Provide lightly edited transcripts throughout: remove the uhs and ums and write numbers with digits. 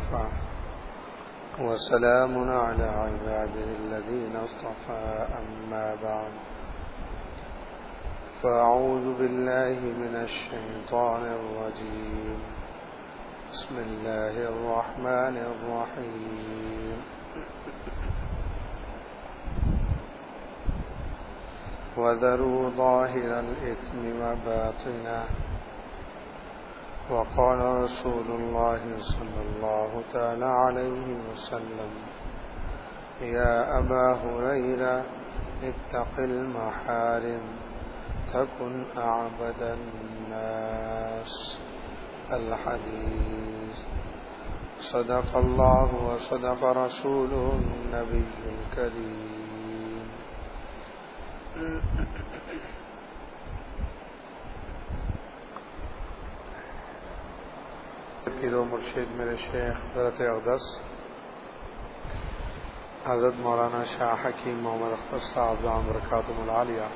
وكفى وسلام على عباده الذين اصطفى أما بعد فأعوذ بالله من الشيطان الرجيم بسم الله الرحمن الرحيم وذروا ظاهر الإثم وباطنه وقال رسول الله صلى الله تعالى عليه وسلم يا أبا هريرة اتق المحارم تكن أعبد الناس الحديث صدق الله وصدق رسوله النبي الكريم. پیر و مرشد میرے شیخ حضرت اقدس حضرت مولانا شاہ حکیم محمد اختر صاحب دام برکاتہم العالیہ،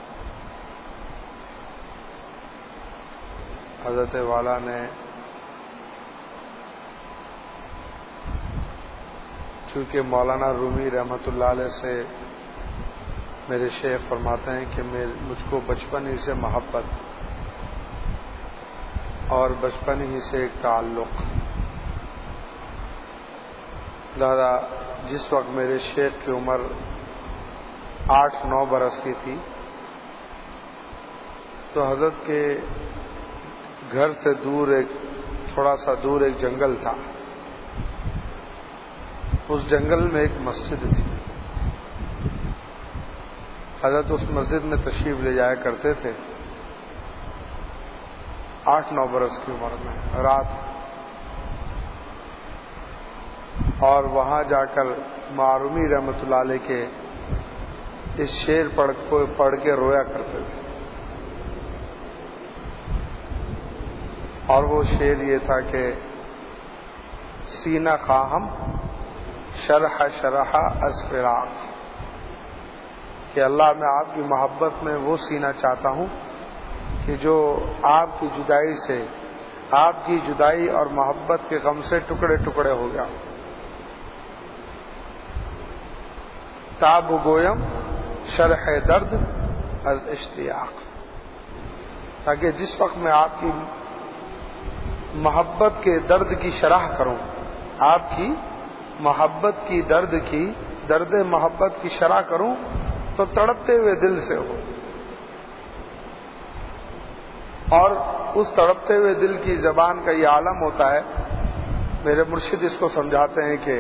حضرت والا نے چونکہ مولانا رومی رحمۃ اللہ علیہ سے میرے شیخ فرماتے ہیں کہ مجھ کو بچپن ہی سے محبت اور بچپن ہی سے ایک تعلق، لہذا جس وقت میرے شیخ کی عمر 8-9 برس کی تھی تو حضرت کے گھر سے دور تھوڑا سا دور ایک جنگل تھا. اس جنگل میں ایک مسجد تھی. حضرت اس مسجد میں تشریف لے جایا کرتے تھے 8-9 برس کی عمر میں رات، اور وہاں جا کر معرومی رحمۃ اللہ علیہ کے اس شعر پڑھ کے رویا کرتے تھے. اور وہ شعر یہ تھا کہ سینہ خواہم شرح از فراق، کہ اللہ میں آپ کی محبت میں وہ سینہ چاہتا ہوں کہ جو آپ کی جدائی سے، آپ کی جدائی اور محبت کے غم سے ٹکڑے ٹکڑے ہو گیا. تاب گویم شرح درد از اشتیاق، تاکہ جس وقت میں آپ کی محبت کے درد کی شرح کروں، آپ کی محبت کی درد محبت کی شرح کروں تو تڑپتے ہوئے دل سے ہو. اور اس تڑپتے ہوئے دل کی زبان کا یہ عالم ہوتا ہے. میرے مرشد اس کو سمجھاتے ہیں کہ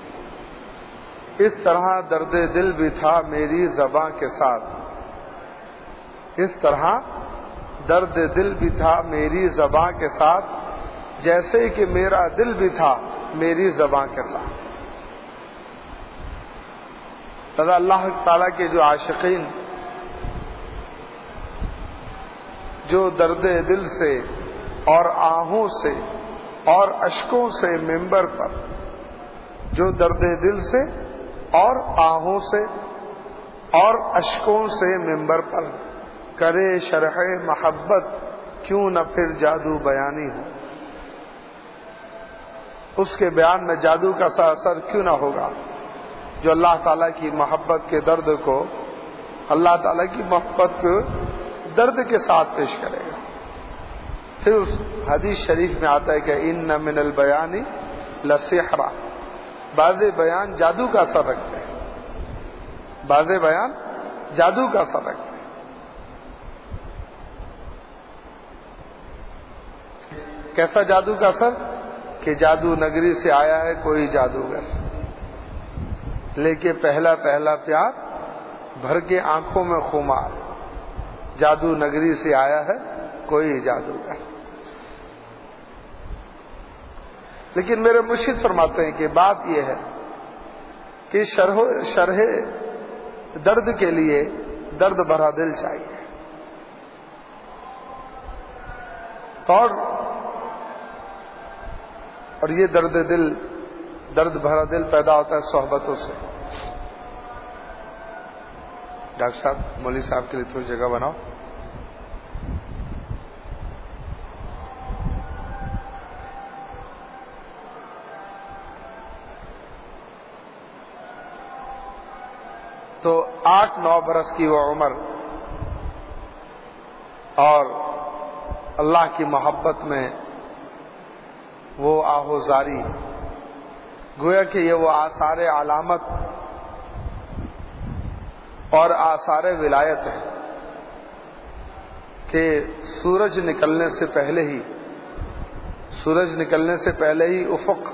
اس طرح درد دل بھی تھا میری زباں کے ساتھ، اس طرح درد دل بھی تھا میری زباں کے ساتھ، جیسے کہ میرا دل بھی تھا میری زباں کے ساتھ. لہذا اللہ تعالیٰ کے جو عاشقین جو درد دل سے اور آہوں سے اور اشکوں سے منبر پر، جو درد دل سے اور آہوں سے اور اشکوں سے منبر پر کرے شرح محبت، کیوں نہ پھر جادو بیانی ہو. اس کے بیان میں جادو کا سا اثر کیوں نہ ہوگا جو اللہ تعالیٰ کی محبت کے درد کو، اللہ تعالیٰ کی محبت کو درد کے ساتھ پیش کرے گا. پھر اس حدیث شریف میں آتا ہے کہ ان من البیان لسحرا، بعض بیان جادو کا اثر رکھتے ہیں، بعض بیان جادو کا اثر رکھتے ہیں. کیسا جادو کا اثر؟ کہ جادو نگری سے آیا ہے کوئی جادوگر، لے کے پہلا پہلا پیار بھر کے آنکھوں میں خمار، جادو نگری سے آیا ہے کوئی جادوگر. لیکن میرے مرشد فرماتے ہیں کہ بات یہ ہے کہ شرح درد کے لیے درد بھرا دل چاہیے، اور یہ درد بھرا دل پیدا ہوتا ہے صحبتوں سے. ڈاکٹر صاحب مولوی صاحب کے لیے تھوڑی جگہ بناؤ. تو 8-9 برس کی وہ عمر اور اللہ کی محبت میں وہ آہوزاری، گویا کہ یہ وہ آثار علامت اور آثار ولایت ہے کہ سورج نکلنے سے پہلے ہی افق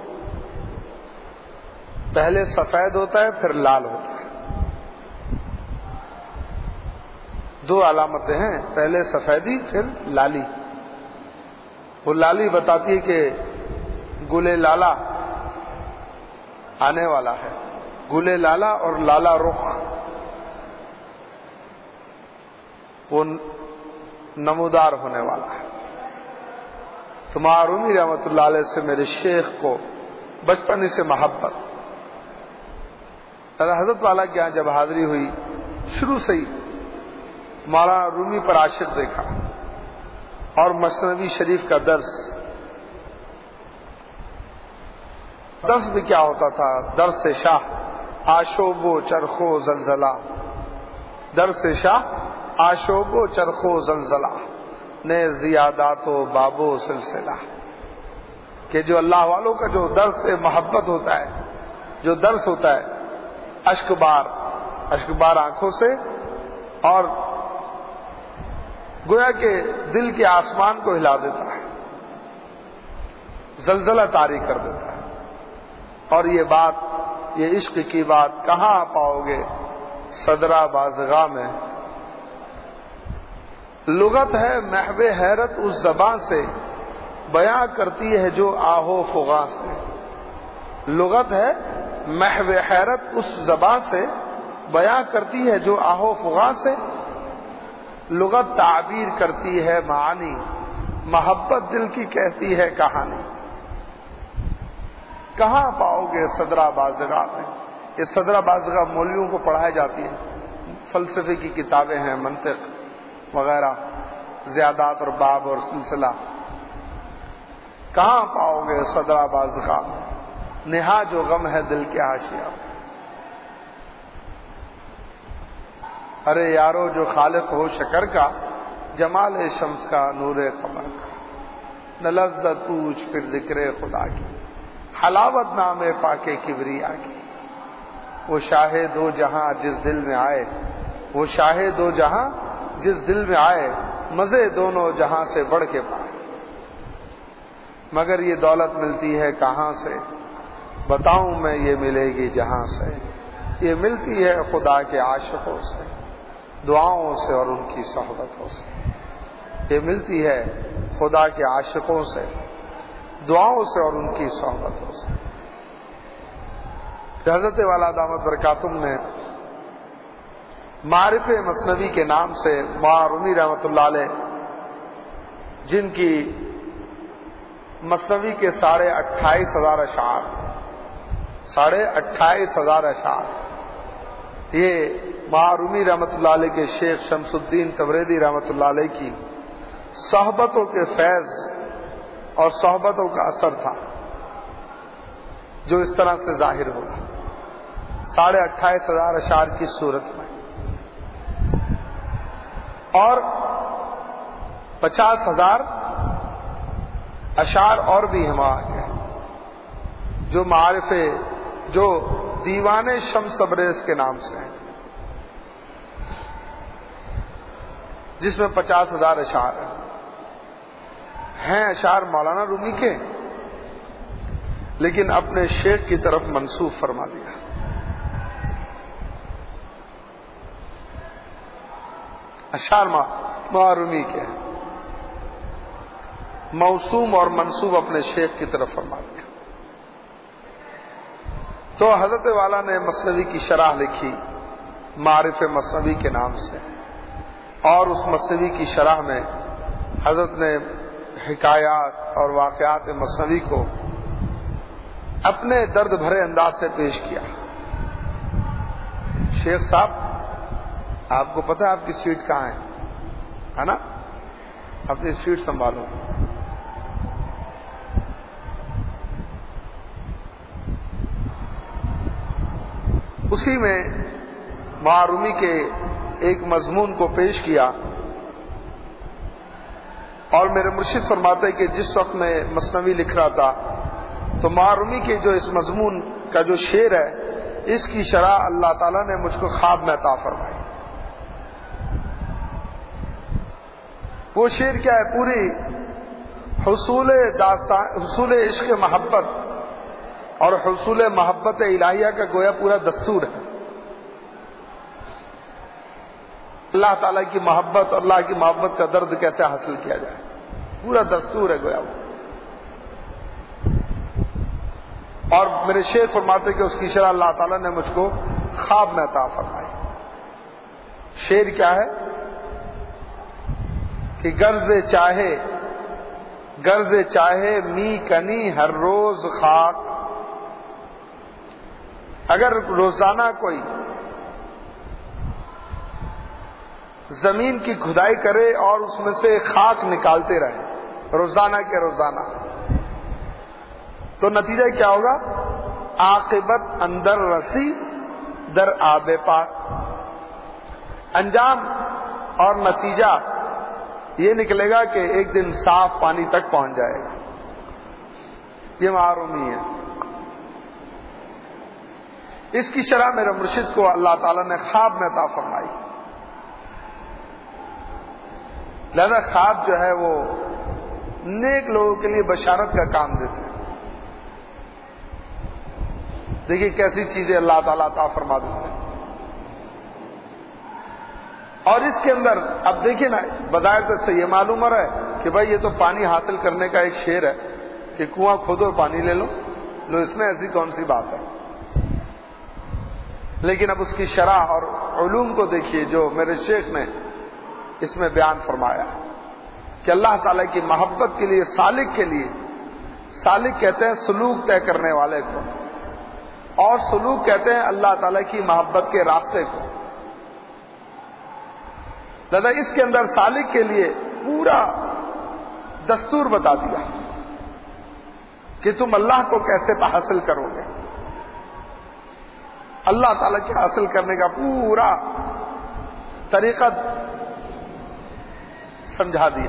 پہلے سفید ہوتا ہے پھر لال ہوتا ہے. 2 علامتیں ہیں، پہلے سفیدی پھر لالی. وہ لالی بتاتی ہے کہ گلے لالا آنے والا ہے، گلے لالا اور لالا رخ وہ نمودار ہونے والا ہے. تو معرومی رحمۃ اللہ علیہ سے میرے شیخ کو بچپن ہی سے محبت، حضرت والا کے یہاں جب حاضری ہوئی شروع سے ہی مولانا رومی پر عاشق دیکھا، اور مثنوی شریف کا درس بھی کیا ہوتا تھا؟ درس شاہ آشوب و چرخ و زلزلہ، درس شاہ آشوب و چرخ و زلزلہ نے زیادات و باب و سلسلہ. کہ جو اللہ والوں کا جو درس محبت ہوتا ہے، جو درس ہوتا ہے اشک بار آنکھوں سے، اور گویا کہ دل کے آسمان کو ہلا دیتا ہے، زلزلہ طاری کر دیتا ہے. اور یہ عشق کی بات کہاں پاؤ گے صدرہ بازغاں میں. لغت ہے محو حیرت اس زباں سے، بیاں کرتی ہے جو آہو فغاں سے. لغت ہے محو حیرت اس زباں سے، بیاں کرتی ہے جو آہو فغاں سے. لغت تعبیر کرتی ہے معانی، محبت دل کی کہتی ہے کہانی. کہاں پاؤ گے صدرہ بازغاں میں. یہ صدرہ بازغاں مولویوں کو پڑھائی جاتی ہیں، فلسفے کی کتابیں ہیں، منطق وغیرہ، زیادات اور باب اور سلسلہ. کہاں پاؤ گے صدرہ بازغاں، نہا جو غم ہے دل کے حاشیہ. ارے یارو جو خالق ہو شکر کا، جمال شمس کا نور قمر کا. نہ لذت پوچھ پھر ذکر خدا کی، حلاوت نام پاکے کبریا کی. وہ شاہ دو جہاں جس دل میں آئے، وہ شاہ دو جہاں جس دل میں آئے، مزے دونوں جہاں سے بڑھ کے پائے. مگر یہ دولت ملتی ہے کہاں سے، بتاؤں میں یہ ملے گی جہاں سے. یہ ملتی ہے خدا کے عاشقوں سے، دعاؤں سے اور ان کی صحبتوں سے. یہ ملتی ہے خدا کے عاشقوں سے، دعاؤں سے اور ان کی صحبتوں سے. حضرت والا دامت برکاتم نے معارف مثنوی کے نام سے معرومی رحمۃ اللہ علیہ، جن کی مثنوی کے 28,500 اشعار، 28,500 اشعار، یہ معرومی رحمۃ اللہ علیہ کے شیخ شمس الدین تبریزی رحمۃ اللہ علیہ کی صحبتوں کے فیض اور صحبتوں کا اثر تھا، جو اس طرح سے ظاہر ہوگا 28,500 اشعار کی صورت میں. اور 50,000 اشعار اور بھی ہم آگے، جو معارف، جو دیوان شمس تبریز کے نام سے ہیں، جس میں 50,000 اشعار ہیں. اشعار مولانا رومی کے، لیکن اپنے شیخ کی طرف منسوب فرما دیا. اشعار معرومی کے ہیں، موسوم اور منسوب اپنے شیخ کی طرف فرما دیا. تو حضرت والا نے مثنوی کی شرح لکھی معارف مثنوی کے نام سے، اور اس مثنوی کی شرح میں حضرت نے حکایات اور واقعات مثنوی کو اپنے درد بھرے انداز سے پیش کیا. شیخ صاحب، آپ کو پتہ ہے آپ کی سیٹ کہاں ہے نا؟ اپنی سیٹ سنبھالو. اسی میں معرومی کے ایک مضمون کو پیش کیا، اور میرے مرشد فرماتے کہ جس وقت میں مثنوی لکھ رہا تھا تو معرومی کے جو اس مضمون کا جو شعر ہے اس کی شرح اللہ تعالیٰ نے مجھ کو خواب میں عطا فرمائی۔ وہ شعر کیا ہے؟ پوری حصول عشق محبت اور حصول محبت الہیہ کا گویا پورا دستور ہے۔ اللہ تعالیٰ کی محبت اور اللہ کی محبت کا درد کیسے حاصل کیا جائے، پورا دستور ہے گویا وہ۔ اور میرے شیخ فرماتے کہ اس کی شرح اللہ تعالیٰ نے مجھ کو خواب میں عطا فرمائی۔ شعر کیا ہے کہ غرض چاہے می کنی ہر روز خاک، اگر روزانہ کوئی زمین کی کھدائی کرے اور اس میں سے خاک نکالتے رہے روزانہ کے روزانہ، تو نتیجہ کیا ہوگا؟ عاقبت اندر رسی در آب پاک، انجام اور نتیجہ یہ نکلے گا کہ ایک دن صاف پانی تک پہنچ جائے گا۔ یہ معرومی ہے۔ اس کی شرح میرے مرشد کو اللہ تعالیٰ نے خواب میں عطا فرمائی۔ لہذا خواب جو ہے وہ نیک لوگوں کے لیے بشارت کا کام دیتے ہیں۔ دیکھیے کیسی چیزیں اللہ تعالیٰ عطا فرما دیتے ہیں۔ اور اس کے اندر اب دیکھیے نا، بظاہر سے یہ معلوم ہو رہا ہے کہ بھائی یہ تو پانی حاصل کرنے کا ایک شعر ہے کہ کنواں کھودو پانی لے لو، اس میں ایسی کون سی بات ہے؟ لیکن اب اس کی شرح اور علوم کو دیکھیے جو میرے شیخ نے اس میں بیان فرمایا کہ اللہ تعالیٰ کی محبت کے لیے سالک کہتے ہیں سلوک طے کرنے والے کو، اور سلوک کہتے ہیں اللہ تعالیٰ کی محبت کے راستے کو۔ لہذا اس کے اندر سالک کے لیے پورا دستور بتا دیا کہ تم اللہ کو کیسے حاصل کرو گے، اللہ تعالیٰ کے حاصل کرنے کا پورا طریقہ سمجھا دیا۔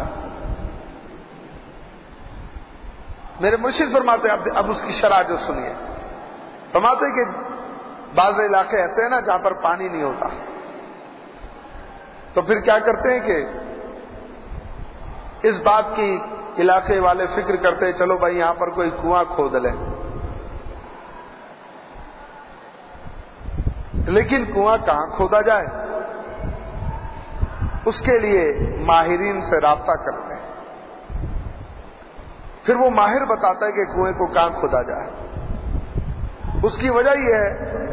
میرے مرشد فرماتے اب اس کی شرح جو سنیے، فرماتے کہ بعض علاقے ایسے ہیں نا جہاں پر پانی نہیں ہوتا، تو پھر کیا کرتے ہیں کہ اس بات کی علاقے والے فکر کرتے ہیں چلو بھائی یہاں پر کوئی کنواں کھود لے، لیکن کنواں کہاں کھودا جائے؟ اس کے لیے ماہرین سے رابطہ کرتے ہیں، پھر وہ ماہر بتاتا ہے کہ کنویں کو کہاں کھودا جائے۔ اس کی وجہ یہ ہے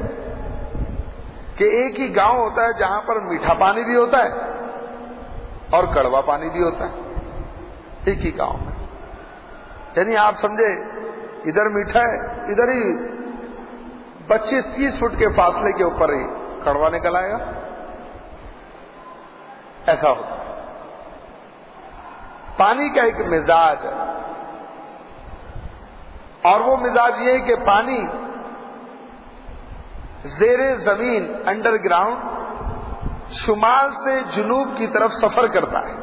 کہ ایک ہی گاؤں ہوتا ہے جہاں پر میٹھا پانی بھی ہوتا ہے اور کڑوا پانی بھی ہوتا ہے، ایک ہی گاؤں میں۔ یعنی آپ سمجھے ادھر میٹھا ہے، ادھر ہی 25-30 فٹ کے فاصلے کے اوپر ہی کڑوا نکل آئے گا، ایسا ہوتا ہے۔ پانی کا ایک مزاج ہے، اور وہ مزاج یہ ہے کہ پانی زیر زمین انڈر گراؤنڈ شمال سے جنوب کی طرف سفر کرتا ہے۔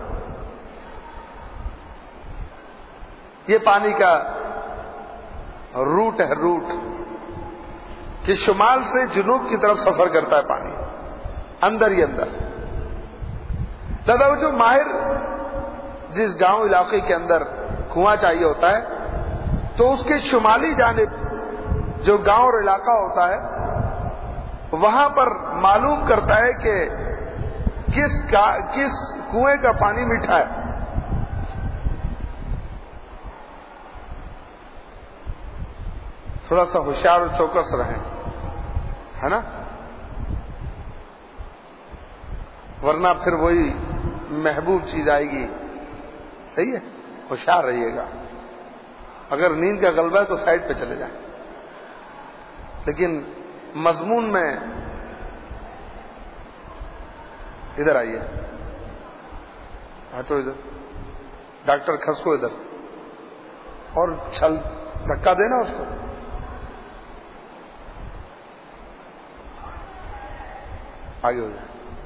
یہ پانی کا روٹ ہے، روٹ کہ شمال سے جنوب کی طرف سفر کرتا ہے پانی، اندر ہی اندر۔ دادا وہ جو ماہر جس گاؤں علاقے کے اندر کنواں چاہیے ہوتا ہے تو اس کے شمالی جانب جو گاؤں اور علاقہ ہوتا ہے وہاں پر معلوم کرتا ہے کہ کس کنویں کا پانی میٹھا ہے۔ تھوڑا سا ہوشیار اور چوکس رہیں، ہے نا، ورنہ پھر وہی محبوب چیز آئے گی۔ صحیح ہے، ہوشیار رہیے گا۔ اگر نیند کا غلبہ ہے تو سائڈ پہ چلے جائیں، لیکن مضمون میں ادھر آئیے، ہٹو ادھر، ڈاکٹر کھسکو ادھر، اور چھل دھکا دینا اس کو۔ آگے ہو جائے.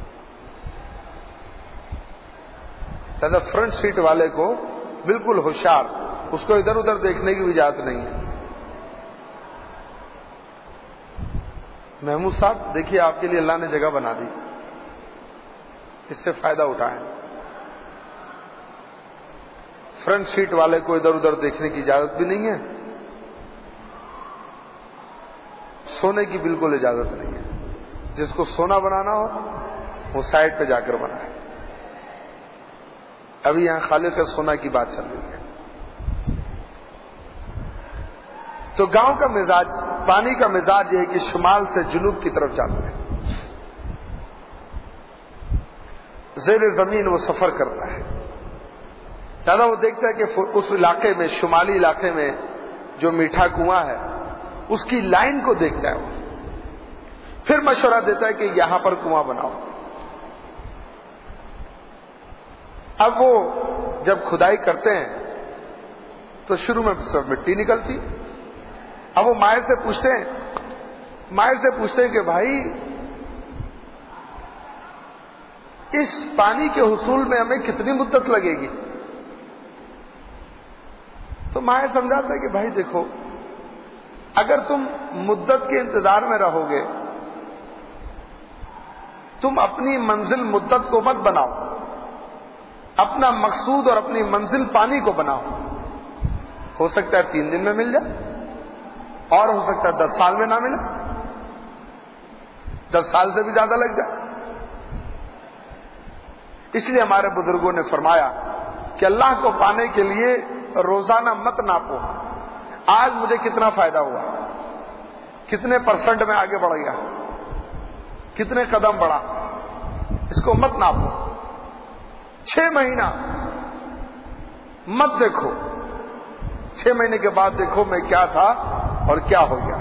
لہذا فرنٹ سیٹ والے کو بالکل ہوشیار، اس کو ادھر ادھر دیکھنے کی بھی اجازت نہیں ہے. محمود صاحب دیکھیے، آپ کے لیے اللہ نے جگہ بنا دی، اس سے فائدہ اٹھائیں. فرنٹ سیٹ والے کو ادھر ادھر دیکھنے کی اجازت بھی نہیں ہے، سونے کی بالکل اجازت نہیں ہے. جس کو سونا بنانا ہو وہ سائڈ پہ جا کر بنائے. ابھی یہاں خالق سونا کی بات چل رہی ہے. تو گاؤں کا مزاج، پانی کا مزاج یہ ہے کہ شمال سے جنوب کی طرف جاتا ہے، زیر زمین وہ سفر کرتا ہے. دادا وہ دیکھتا ہے کہ اس علاقے میں، شمالی علاقے میں جو میٹھا کنواں ہے اس کی لائن کو دیکھتا ہے. وہ پھر مشورہ دیتا ہے کہ یہاں پر کنواں بناؤ. اب وہ جب کھدائی کرتے ہیں تو شروع میں سب مٹی نکلتی. اب وہ ماہر سے پوچھتے ہیں کہ بھائی اس پانی کے حصول میں ہمیں کتنی مدت لگے گی؟ تو ماہر سمجھاتا ہے کہ بھائی دیکھو، اگر تم مدت کے انتظار میں رہو گے، تم اپنی منزل مدت کو مت بناؤ، اپنا مقصود اور اپنی منزل پانی کو بناؤ. ہو سکتا ہے 3 دن میں مل جائے، اور ہو سکتا ہے 10 سال میں نہ ملے، 10 سال سے بھی زیادہ لگ جائے. اس لیے ہمارے بزرگوں نے فرمایا کہ اللہ کو پانے کے لیے روزانہ مت ناپو، آج مجھے کتنا فائدہ ہوا، کتنے % میں آگے بڑھ گیا، کتنے قدم بڑھا، اس کو مت ناپو. 6 مہینہ مت دیکھو، 6 مہینے کے بعد دیکھو میں کیا تھا اور کیا ہو گیا.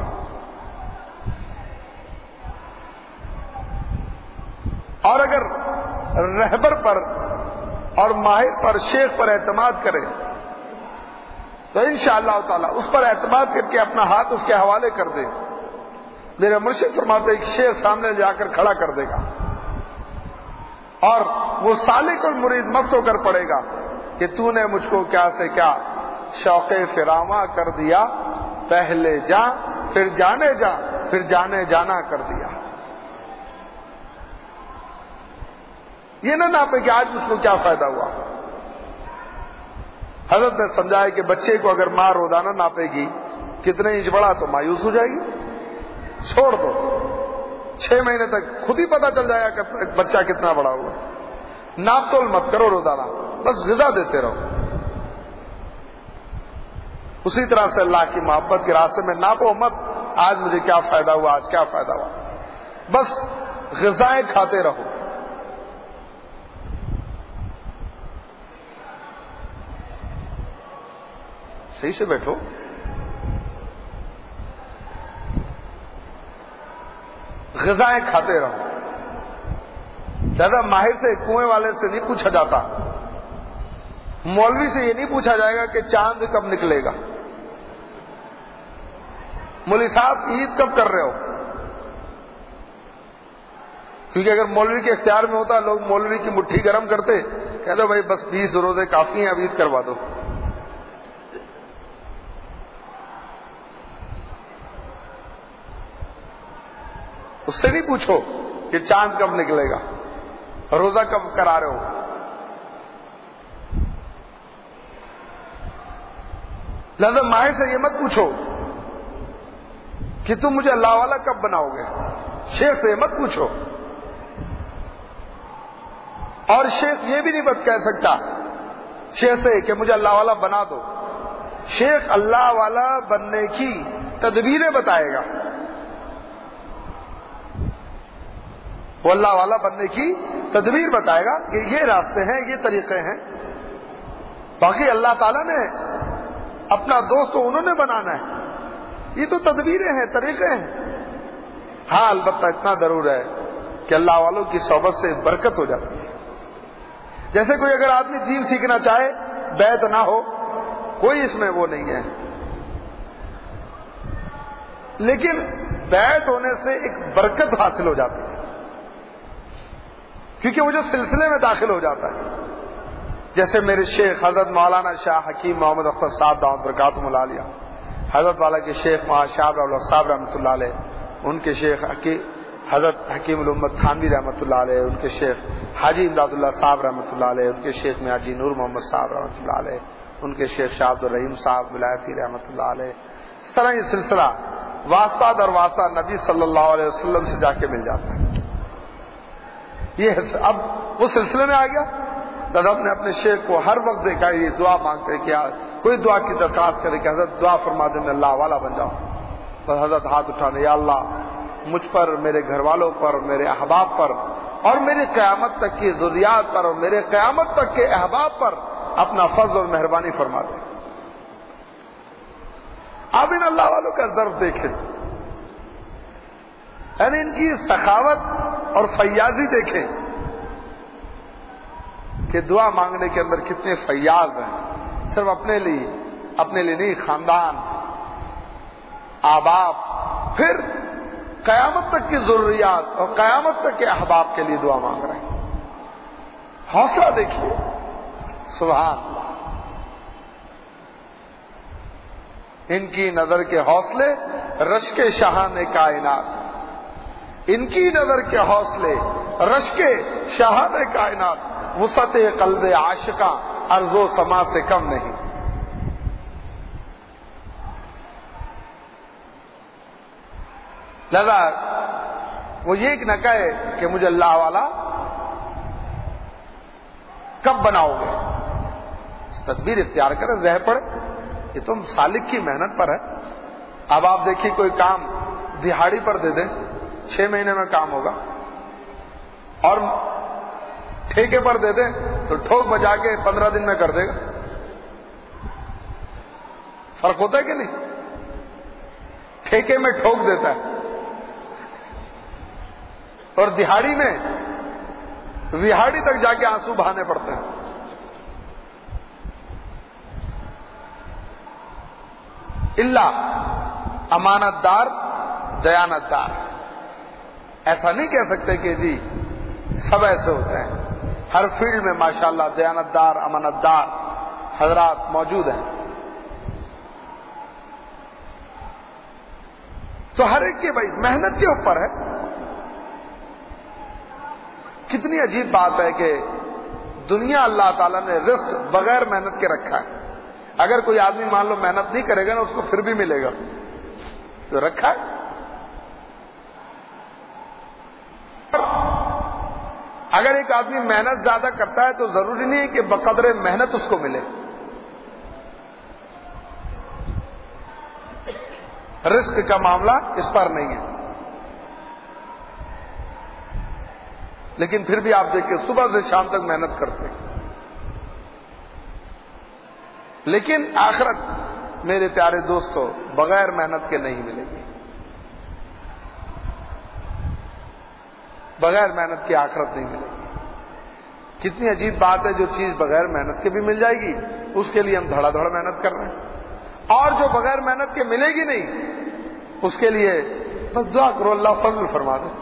اور اگر رہبر پر اور ماہر پر، شیخ پر اعتماد کرے تو انشاءاللہ تعالی اس پر اعتماد کر کے اپنا ہاتھ اس کے حوالے کر دے. میرے مرشد فرماتے ایک شیخ سامنے جا کر کھڑا کر دے گا اور وہ سالک اور مرید مست ہو کر پڑے گا کہ تو نے مجھ کو کیا سے کیا شوق فراواں کر دیا، پہلے جا پھر جانے جا پھر جانے جانا کر دیا. یہ نہ ناپے کہ آج مجھ کو کیا فائدہ ہوا. حضرت نے سمجھایا کہ بچے کو اگر ماں روزانہ ناپے گی کتنے انچ بڑا تو مایوس ہو جائے گی، چھوڑ دو، 6 مہینے تک خود ہی پتا چل جائے گا کہ بچہ کتنا بڑا ہوا. ناپ تول مت کرو روزانہ، بس غذا دیتے رہو. اسی طرح سے اللہ کی محبت کے راستے میں ناپو مت، آج مجھے کیا فائدہ ہوا، آج کیا فائدہ ہوا، بس غذائیں کھاتے رہو. صحیح سے بیٹھو. غذائیں کھاتے رہو. زیادہ ماہر سے، کنویں والے سے نہیں پوچھا جاتا، مولوی سے یہ نہیں پوچھا جائے گا کہ چاند کب نکلے گا، مولوی صاحب عید کب کر رہے ہو. کیونکہ اگر مولوی کے اختیار میں ہوتا لوگ مولوی کی مٹھی گرم کرتے، کہہ دو بھائی بس 20 روزے کافی ہیں، اب عید کروا دو. اس سے نہیں پوچھو کہ چاند کب نکلے گا، روزہ کب کرا رہے ہو. لہذا ماہر سے یہ مت پوچھو کہ تم مجھے اللہ والا کب بناؤ گے. شیخ سے یہ مت پوچھو، اور شیخ یہ بھی نہیں بات کہہ سکتا شیخ سے کہ مجھے اللہ والا بنا دو. شیخ اللہ والا بننے کی تدبیریں بتائے گا، وہ اللہ والا بننے کی تدبیر بتائے گا کہ یہ راستے ہیں، یہ طریقے ہیں. باقی اللہ تعالیٰ نے اپنا دوست تو انہوں نے بنانا ہے، یہ تو تدبیریں ہیں، طریقے ہیں. ہاں البتہ اتنا ضرور ہے کہ اللہ والوں کی صحبت سے برکت ہو جاتی ہے. جیسے کوئی اگر آدمی دین سیکھنا چاہے، بیعت نہ ہو، کوئی اس میں وہ نہیں ہے، لیکن بیعت ہونے سے ایک برکت حاصل ہو جاتی ہے. کیونکہ وہ جو سلسلے میں داخل ہو جاتا ہے. جیسے میرے شیخ حضرت مولانا شاہ حکیم محمد اختر صاحب دامت برکاتہم العالیہ، حضرت والا کے شیخ شاہ عبداللہ صاحب رحمۃ اللہ علیہ، ان کے شیخ حضرت حکیم الامت تھانوی رحمۃ اللہ علیہ، ان کے شیخ حاجی امداد اللہ صاحب رحمۃ اللہ علیہ، ان کے شیخ میں حاجی نور محمد صاحب رحمۃ اللہ علیہ، ان کے شیخ شاہ عبد الرحیم صاحب ولایتی رحمۃ اللہ علیہ. اس طرح یہ سلسلہ واسطہ در واسطہ نبی صلی اللہ علیہ وسلم سے جا کے مل جاتا ہے. یہ اب وہ سلسلے میں آ گیا. حضرت نے اپنے شیخ کو ہر وقت دیکھا یہ دعا مانگتے کیا، کوئی دعا کی درخواست کرے کہ حضرت دعا فرما دے میں اللہ والا بن جاؤں. بس حضرت ہاتھ اٹھانے، یا اللہ مجھ پر، میرے گھر والوں پر، میرے احباب پر، اور میری قیامت تک کی ذریات پر، اور میرے قیامت تک کے احباب پر اپنا فضل اور مہربانی فرما دے. آپ ان اللہ والوں کا ضرب دیکھیں، یعنی ان کی سخاوت اور فیاضی دیکھیں کہ دعا مانگنے کے اندر کتنے فیاض ہیں. صرف اپنے لیے نہیں، خاندان، آباب، پھر قیامت تک کی ضروریات اور قیامت تک کے احباب کے لیے دعا مانگ رہے ہیں. حوصلہ دیکھیے، سبحان اللہ. ان کی نظر کے حوصلے رشک شاہان کائنات، ان کی نظر کے حوصلے رشک شاہان کائنات، وسعت قلب عاشقاں ارض و سما سے کم نہیں. لذا وہ یہ نہ کہے کہ مجھے اللہ والا کب بناؤ گے، تدبیر اختیار کرے، رہ پڑے. یہ تم سالک کی محنت پر ہے. اب آپ دیکھیے کوئی کام دہاڑی پر دے دیں، 6 مہینے میں کام ہوگا، اور ٹھیکے پر دے دیں تو ٹھوک بجا کے 15 دن میں کر دے گا. فرق ہوتا ہے کہ نہیں؟ ٹھیکے میں ٹھوک دیتا ہے، اور دہاڑی میں وہاڑی تک جا کے آنسو بہانے پڑتے ہیں. اللہ امانت دار، دیانت دار. ایسا نہیں کہہ سکتے کہ جی سب ایسے ہوتے ہیں. ہر فیلڈ میں ماشاءاللہ دیانت دار، امانت دار حضرات موجود ہیں. تو ہر ایک کی بھائی محنت کے اوپر ہے. کتنی عجیب بات ہے کہ دنیا اللہ تعالیٰ نے رزق بغیر محنت کے رکھا ہے. اگر کوئی آدمی مان لو محنت نہیں کرے گا نا، اس کو پھر بھی ملے گا، تو رکھا ہے. اگر ایک آدمی محنت زیادہ کرتا ہے تو ضروری نہیں ہے کہ بقدر محنت اس کو ملے. رزق کا معاملہ اس پر نہیں ہے. لیکن پھر بھی آپ دیکھیں صبح سے شام تک محنت کرتے ہیں. لیکن آخرت میرے پیارے دوستو بغیر محنت کے نہیں ملے گی. بغیر محنت کی آخرت نہیں ملے گی. کتنی عجیب بات ہے، جو چیز بغیر محنت کے بھی مل جائے گی اس کے لیے ہم دھڑا دھڑ محنت کر رہے ہیں، اور جو بغیر محنت کے ملے گی نہیں اس کے لیے بس دعا کرو اللہ فضل فرما دے،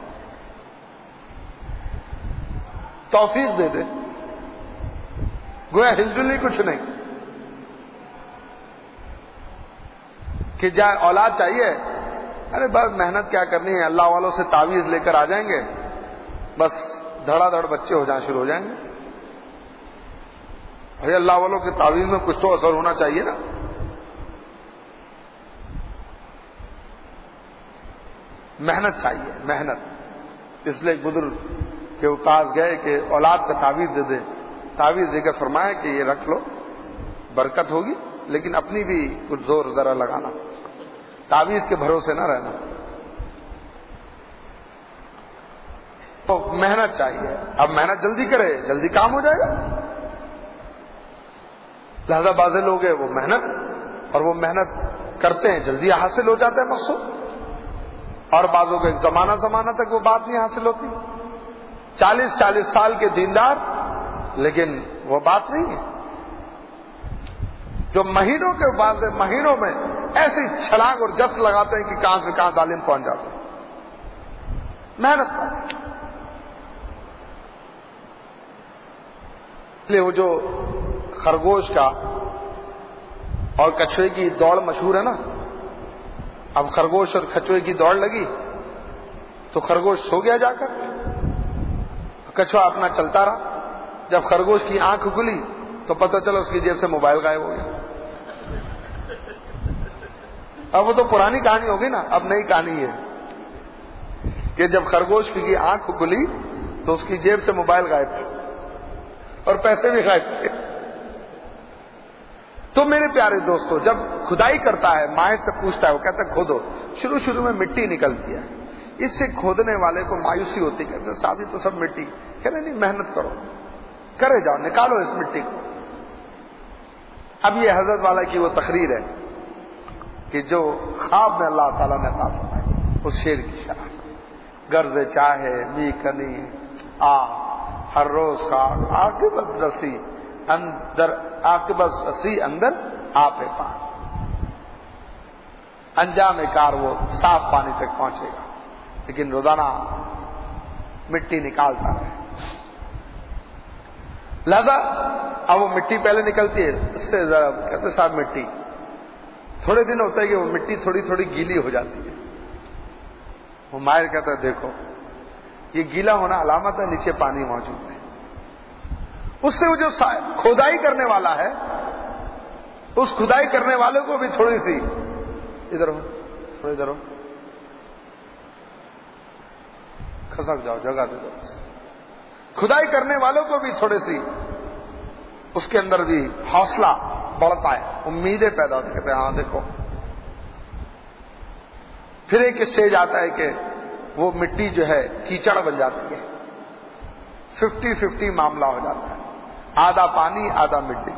توفیق دے دے. گویا ہلڈلی کچھ نہیں کہ جائے اولاد چاہیے، ارے بس محنت کیا کرنی ہے، اللہ والوں سے تعویذ لے کر آ جائیں گے، بس دھڑا دھڑ بچے ہو جائیں، شروع ہو جائیں گے. ارے اللہ والوں کے تعویذ میں کچھ تو اثر ہونا چاہیے نا. محنت چاہیے، محنت. اس لیے بزرگ کے پاس گئے کہ اولاد کا تعویذ دے دے. تعویذ دے کر فرمایا کہ یہ رکھ لو، برکت ہوگی، لیکن اپنی بھی کچھ زور ذرا لگانا، تعویذ کے بھروسے نہ رہنا. تو محنت چاہیے. اب محنت جلدی کرے، جلدی کام ہو جائے گا. لہذا بعض لوگ ہیں وہ محنت، اور وہ محنت کرتے ہیں جلدی حاصل ہو جاتا ہے مقصود، اور بعضوں کو ایک زمانہ تک وہ بات نہیں حاصل ہوتی. 40 سال کے دیندار، لیکن وہ بات نہیں ہے. جو مہینوں کے بعد مہینوں میں ایسی چھلانگ اور جت لگاتے ہیں کہ کہاں سے کہاں ظالم پہنچ جاتے ہیں. محنت لیے وہ جو خرگوش کا اور کچھوے کی دوڑ مشہور ہے نا، اب خرگوش اور کچھوے کی دوڑ لگی تو خرگوش سو گیا جا کر، کچھوا اپنا چلتا رہا. جب خرگوش کی آنکھ کھلی تو پتہ چلا اس کی جیب سے موبائل غائب ہو گیا. اب وہ تو پرانی کہانی ہوگی نا، اب نئی کہانی ہے کہ جب خرگوش کی آنکھ کھلی تو اس کی جیب سے موبائل غائب تھا اور پیسے بھی غائب تھے. تو میرے پیارے دوستو، جب کھدائی کرتا ہے مائیں سے پوچھتا ہے، وہ کہتا ہے کھودو. شروع میں مٹی نکلتی ہے، اس سے کھودنے والے کو مایوسی ہوتی، کہتے صاحب تو سب مٹی. کہتے نہیں، محنت کرو، کرے جاؤ، نکالو اس مٹی کو. اب یہ حضرت والا کی وہ تقریر ہے کہ جو خواب میں اللہ تعالیٰ نے عطا فرمائی، اس شعر کی شرح غرض چاہے می کنی ہر روز خاک عاقبت رسی اندر، عاقبت رسی اندر آپ پا. انجام کار وہ صاف پانی تک پہنچے گا، لیکن روزانہ مٹی نکالتا رہے. لہذا اب وہ مٹی پہلے نکلتی ہے، اس سے ذرا کہتے صاحب مٹی، تھوڑے دن ہوتا ہے کہ وہ مٹی تھوڑی تھوڑی گیلی ہو جاتی ہے. وہ ماہر کہتا ہے دیکھو یہ گیلا ہونا علامت ہے نیچے پانی موجود ہے. اس سے وہ جو کھودائی کرنے والا ہے، اس کھدائی کرنے والے کو بھی تھوڑی سی ادھر ہو، تھوڑی ادھر ہو، کھسک جاؤ، جگہ دے دو. کھدائی کرنے والوں کو بھی تھوڑی سی اس کے اندر بھی حوصلہ بڑھتا ہے، امیدیں پیدا ہوتی، کہتے ہیں ہاں دیکھو. پھر ایک اسٹیج آتا ہے کہ وہ مٹی جو ہے کیچڑ بن جاتی ہے، 50-50 معاملہ ہو جاتا ہے، آدھا پانی آدھا مٹی،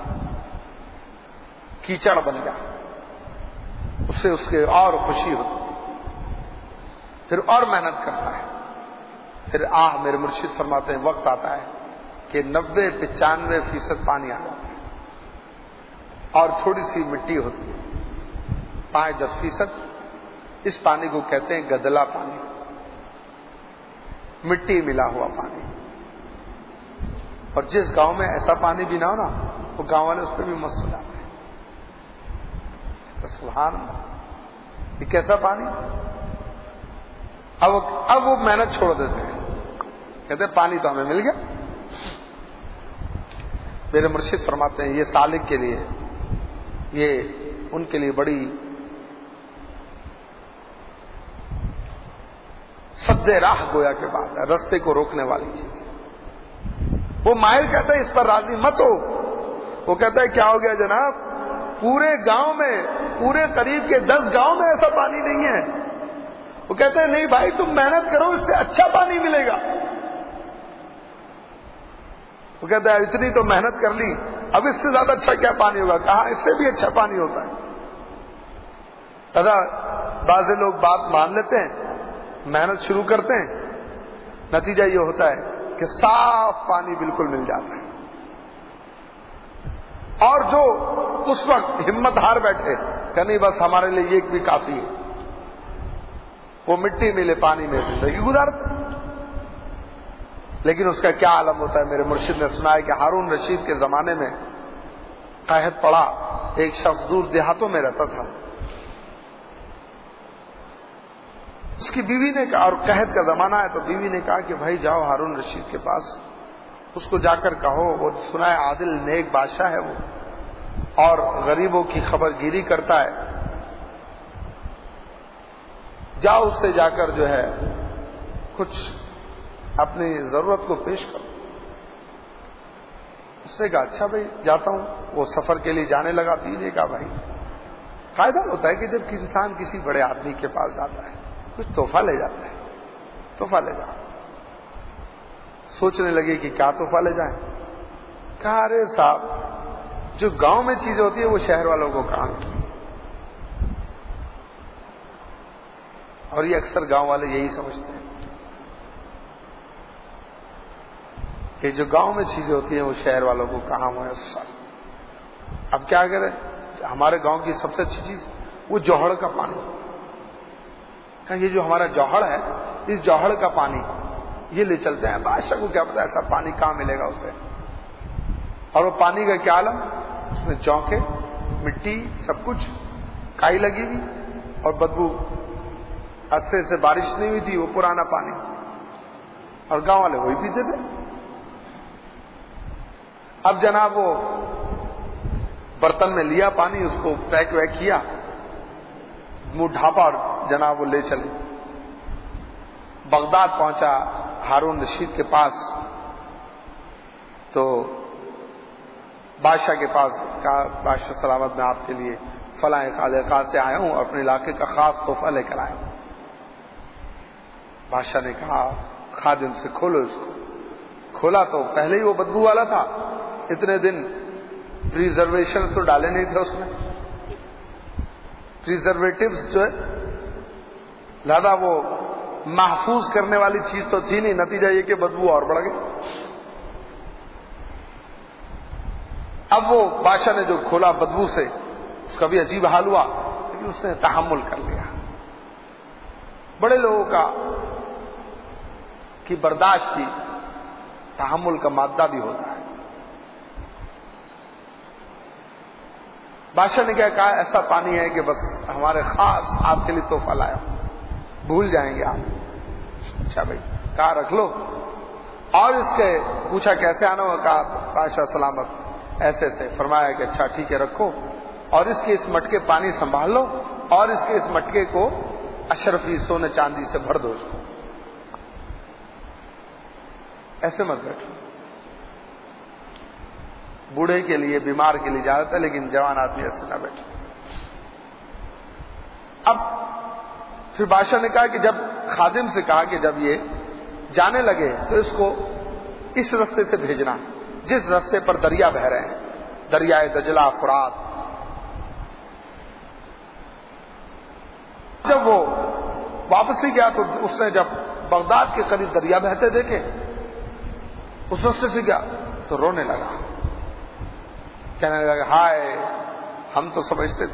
کیچڑ بن گیا. اس سے اس کے اور خوشی ہوتی، پھر اور محنت کرتا ہے. پھر میرے مرشد فرماتے ہیں وقت آتا ہے کہ 90-95% پانی آ جاتا ہے اور تھوڑی سی مٹی ہوتی ہے 5-10%. اس پانی کو کہتے ہیں گدلا پانی، مٹی ملا ہوا پانی. اور جس گاؤں میں ایسا پانی بھی نہ ہو نا، وہ گاؤں والے اس پہ بھی مست ہو جاتے ہیں. سبحان اللہ، یہ کیسا پانی. اب وہ محنت چھوڑ دیتے ہیں، کہتے ہیں پانی تو ہمیں مل گیا. میرے مرشد فرماتے ہیں یہ سالک کے لیے، یہ ان کے لیے بڑی سد راہ گویا کے بعد ہے، رستے کو روکنے والی چیز. وہ ماہر کہتا ہے اس پر راضی مت ہو. وہ کہتا ہے کیا ہو گیا جناب، پورے گاؤں میں، پورے قریب کے 10 گاؤں میں ایسا پانی نہیں ہے. وہ کہتے ہیں نہیں بھائی تم محنت کرو، اس سے اچھا پانی ملے گا. وہ کہتا ہے اتنی تو محنت کر لی، اب اس سے زیادہ اچھا کیا پانی ہوگا. کہا اس سے بھی اچھا پانی ہوتا ہے. دادا بعض لوگ بات مان لیتے ہیں، محنت شروع کرتے ہیں، نتیجہ یہ ہوتا ہے کہ صاف پانی بالکل مل جاتا ہے. اور جو اس وقت ہمت ہار بیٹھے کہ نہیں بس ہمارے لیے یہ بھی کافی ہے، وہ مٹی ملے پانی میں زندگی گزارتے. لیکن اس کا کیا عالم ہوتا ہے. میرے مرشد نے سنا ہے کہ ہارون رشید کے زمانے میں قحط پڑا. ایک شخص دور دیہاتوں میں رہتا تھا، اس کی بیوی نے کہا، اور قحط کا زمانہ ہے تو بیوی نے کہا کہ بھائی جاؤ ہارون رشید کے پاس، اس کو جا کر کہو، وہ سنا ہے عادل نیک بادشاہ ہے وہ، اور غریبوں کی خبر گیری کرتا ہے. جاؤ اس سے جا کر جو ہے کچھ اپنی ضرورت کو پیش کرو. اس نے کہا اچھا بھائی جاتا ہوں. وہ سفر کے لیے جانے لگا. بیوی نے کہا بھائی قاعدہ ہوتا ہے کہ جب کسی انسان کسی بڑے آدمی کے پاس جاتا ہے کچھ تحفہ لے جاتا ہے، تحفہ لے جاؤ. سوچنے لگے کہ کیا تحفہ لے جائیں. کہا ارے صاحب جو گاؤں میں چیزیں ہوتی ہیں وہ شہر والوں کو کہاں کی. اور یہ اکثر گاؤں والے یہی سمجھتے ہیں کہ جو گاؤں میں چیزیں ہوتی ہیں وہ شہر والوں کو کہاں میسر. اب کیا کریں، ہمارے گاؤں کی سب سے اچھی چیز وہ جوہڑ کا پانی. کہ یہ جو ہمارا جوہڑ ہے، اس جوہڑ کا پانی یہ لے چلتے ہیں. بادشاہ کو کیا پتا ایسا پانی کہاں ملے گا اسے. اور وہ پانی کا کیا عالم، اس میں چونکے، مٹی، سب کچھ، کائی لگی ہوئی اور بدبو، عرصے سے بارش نہیں ہوئی تھی، وہ پرانا پانی، اور گاؤں والے وہی پیتے تھے۔ اب جناب وہ برتن میں لیا پانی، اس کو پیک ویک کیا، منہ ڈھانپا اور جناب وہ لے چلے۔ بغداد پہنچا ہارون رشید کے پاس، تو بادشاہ کے پاس کہا بادشاہ سلامت میں آپ کے لیے فلاں علاقہ سے آیا ہوں اور اپنے علاقے کا خاص تحفہ لے کر آیا ہوں۔ بادشاہ نے کہا خادم سے کھولو اس کو۔ کھولا تو پہلے ہی وہ بدبو والا تھا، اتنے دن پریزرویشن تو ڈالے نہیں تھے اس میں، پریزرویٹوز جو ہے، لہذا وہ محفوظ کرنے والی چیز تو تھی نہیں، نتیجہ یہ کہ بدبو اور بڑھ گئی۔ اب وہ بادشاہ نے جو کھولا بدبو سے، اس کا بھی عجیب حال ہوا، لیکن اس نے تحمل کر لیا۔ بڑے لوگوں کی برداشت کی تحمل کا مادہ بھی ہوتا ہے۔ بادشاہ نے کیا کہا، ایسا پانی ہے کہ بس ہمارے خاص آپ کے لیے تحفہ لایا، بھول جائیں گے آپ۔ اچھا بھائی، کہا رکھ لو، اور اس کے پوچھا کیسے آنا ہوا، کہا بادشاہ سلامت ایسے سے، فرمایا کہ اچھا ٹھیک ہے رکھو، اور اس کے اس مٹکے پانی سنبھال لو، اور اس کے اس مٹکے کو اشرفی سونے چاندی سے بھر دو اس کو، ایسے مت بیٹھو۔ بوڑھے کے لیے، بیمار کے لیے اجازت ہے، لیکن جوان آدمی ایسے نہ بیٹھے۔ اب پھر بادشاہ نے کہا کہ جب خادم سے کہا کہ جب یہ جانے لگے تو اس کو اس رستے سے بھیجنا جس رستے پر دریا بہ رہے ہیں، دریائے دجلہ، فرات۔ جب وہ واپسی گیا تو اس نے جب بغداد کے قریب دریا بہتے دیکھے، اس رستے سے گیا تو رونے لگا، کہنے لگا ہائے، ہم تو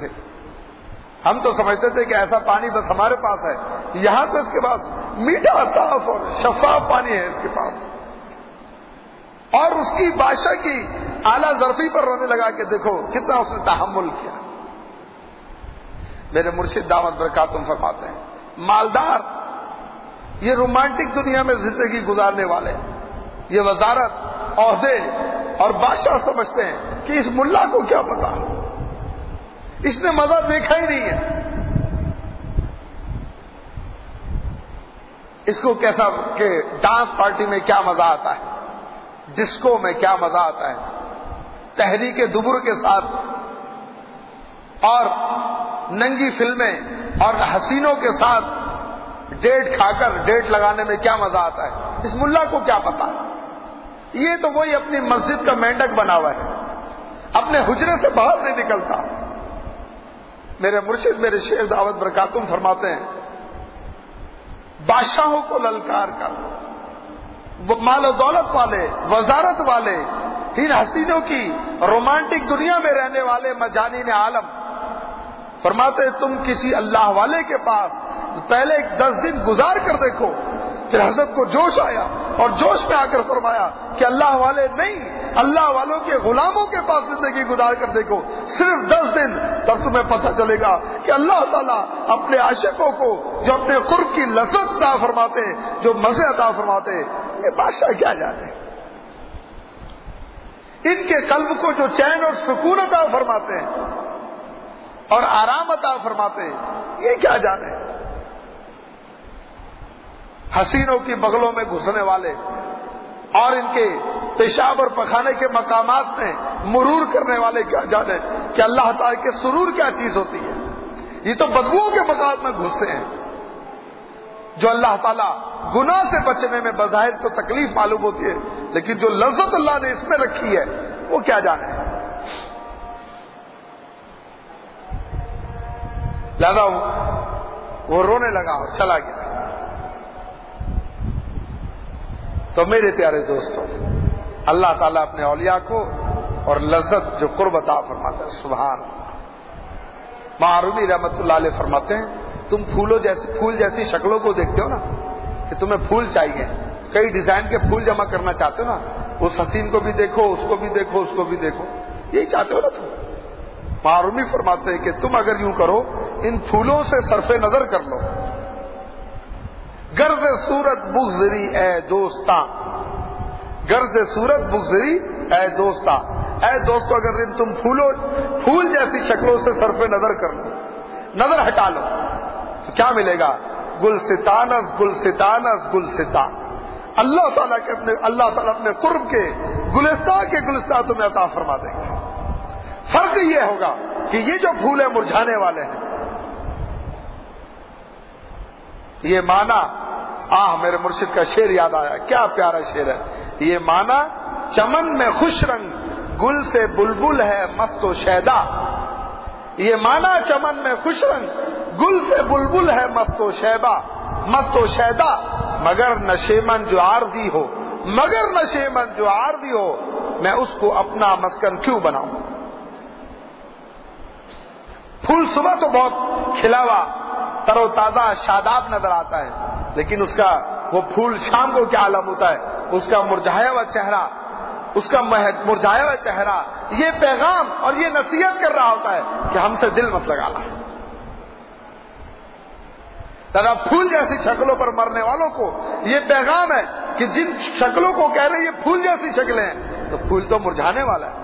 سمجھتے تھے کہ ایسا پانی بس ہمارے پاس ہے، یہاں تو اس کے پاس میٹھا، صاف اور شفاف پانی ہے اس کے پاس۔ اور اس کی بادشاہ کی اعلیٰ ظرفی پر رونے لگا کہ دیکھو کتنا اس نے تحمل کیا۔ میرے مرشد دامت برکاتہم فرماتے ہیں، مالدار یہ رومانٹک دنیا میں زندگی گزارنے والے، یہ وزارت، عہدے اور بادشاہ سمجھتے ہیں کہ اس ملا کو کیا پتا، اس نے مزہ دیکھا ہی نہیں ہے، اس کو کیسا کہ ڈانس پارٹی میں کیا مزہ آتا ہے، ڈسکو میں کیا مزہ آتا ہے، تحریک دبر کے ساتھ اور ننگی فلمیں اور حسینوں کے ساتھ ڈیٹ کھا کر ڈیٹ لگانے میں کیا مزہ آتا ہے، اس ملا کو کیا پتا۔ یہ تو وہی اپنی مسجد کا مینڈک بنا ہوا ہے، اپنے حجرے سے باہر نہیں نکلتا۔ میرے مرشد میرے شیخ دعوت برکاتہم فرماتے ہیں، بادشاہوں کو للکار کر، مال و دولت والے، وزارت والے، ان حسینوں کی رومانٹک دنیا میں رہنے والے مجانین عالم، فرماتے تم کسی اللہ والے کے پاس پہلے 10 دن گزار کر دیکھو۔ پھر حضرت کو جوش آیا اور جوش میں آ کر فرمایا کہ اللہ والے نہیں، اللہ والوں کے غلاموں کے پاس زندگی گزار کر دیکھو صرف 10 دن، تب تمہیں پتہ چلے گا کہ اللہ تعالیٰ اپنے عاشقوں کو جو اپنے قرب کی لذت عطا فرماتے، جو مزے عطا فرماتے، یہ بادشاہ کیا جانے، ان کے قلب کو جو چین اور سکون عطا فرماتے ہیں اور آرام عطا فرماتے ہیں، یہ کیا جانے۔ حسینوں کی بغلوں میں گھسنے والے اور ان کے پیشاب اور پخانے کے مقامات میں مرور کرنے والے کیا جانے کہ اللہ تعالیٰ کے سرور کیا چیز ہوتی ہے۔ یہ تو بدبوؤں کے مقامات میں گھستے ہیں، جو اللہ تعالیٰ گناہ سے بچنے میں بظاہر تو تکلیف معلوم ہوتی ہے، لیکن جو لذت اللہ نے اس میں رکھی ہے وہ کیا جانے۔ لہذا وہ رونے لگا اور چلا گیا۔ تو میرے پیارے دوستوں، اللہ تعالیٰ اپنے اولیاء کو اور لذت جو قرب عطا فرماتا ہے، سبحان اللہ۔ معروی رحمت اللہ علیہ فرماتے ہیں، تم پھول جیسی شکلوں کو دیکھتے ہو نا، کہ تمہیں پھول چاہیے، کئی ڈیزائن کے پھول جمع کرنا چاہتے ہو نا، اس حسین کو بھی دیکھو، اس کو بھی دیکھو، اس کو بھی دیکھو، یہی چاہتے ہو نا تم؟ معرومی فرماتے ہیں کہ تم اگر یوں کرو، ان پھولوں سے صرف نظر کر لو، غرض صورت بگزری اے دوستاں، غرض صورت بگزری اے دوستاں، اے دوستو اگر تم پھول جیسی شکلوں سے صرف نظر کر لو، نظر ہٹا لو، تو کیا ملے گا؟ گلستانس گلستانس گلستان، اللہ تعالیٰ اپنے قرب کے گلستان کے گلستان تمہیں عطا فرما دیں گے۔ فرق یہ ہوگا کہ یہ جو پھول مرجھانے والے ہیں، یہ معنی میرے مرشد کا شعر یاد آیا، کیا پیارا شعر ہے یہ معنی، چمن میں خوش رنگ گل سے بلبل ہے مست و شیدا، یہ معنی چمن میں خوش رنگ گل سے بلبل ہے مست و شیبا، مست و شیدا، مگر نشیمن جو عارضی ہو، مگر نشیمن جو عارضی ہو، میں اس کو اپنا مسکن کیوں بناؤں۔ پھول صبح تو بہت کھلا ہوا تر و تازہ شاداب نظر آتا ہے، لیکن اس کا وہ پھول شام کو کیا عالم ہوتا ہے، اس کا مرجھایا ہوا چہرہ، اس کا مرجھایا ہوا چہرہ یہ پیغام اور یہ نصیحت کر رہا ہوتا ہے کہ ہم سے دل مت لگانا۔ ذرا پھول جیسی شکلوں پر مرنے والوں کو یہ پیغام ہے کہ جن شکلوں کو کہہ رہے یہ پھول جیسی شکلیں ہیں، تو پھول تو مرجھانے والا ہے،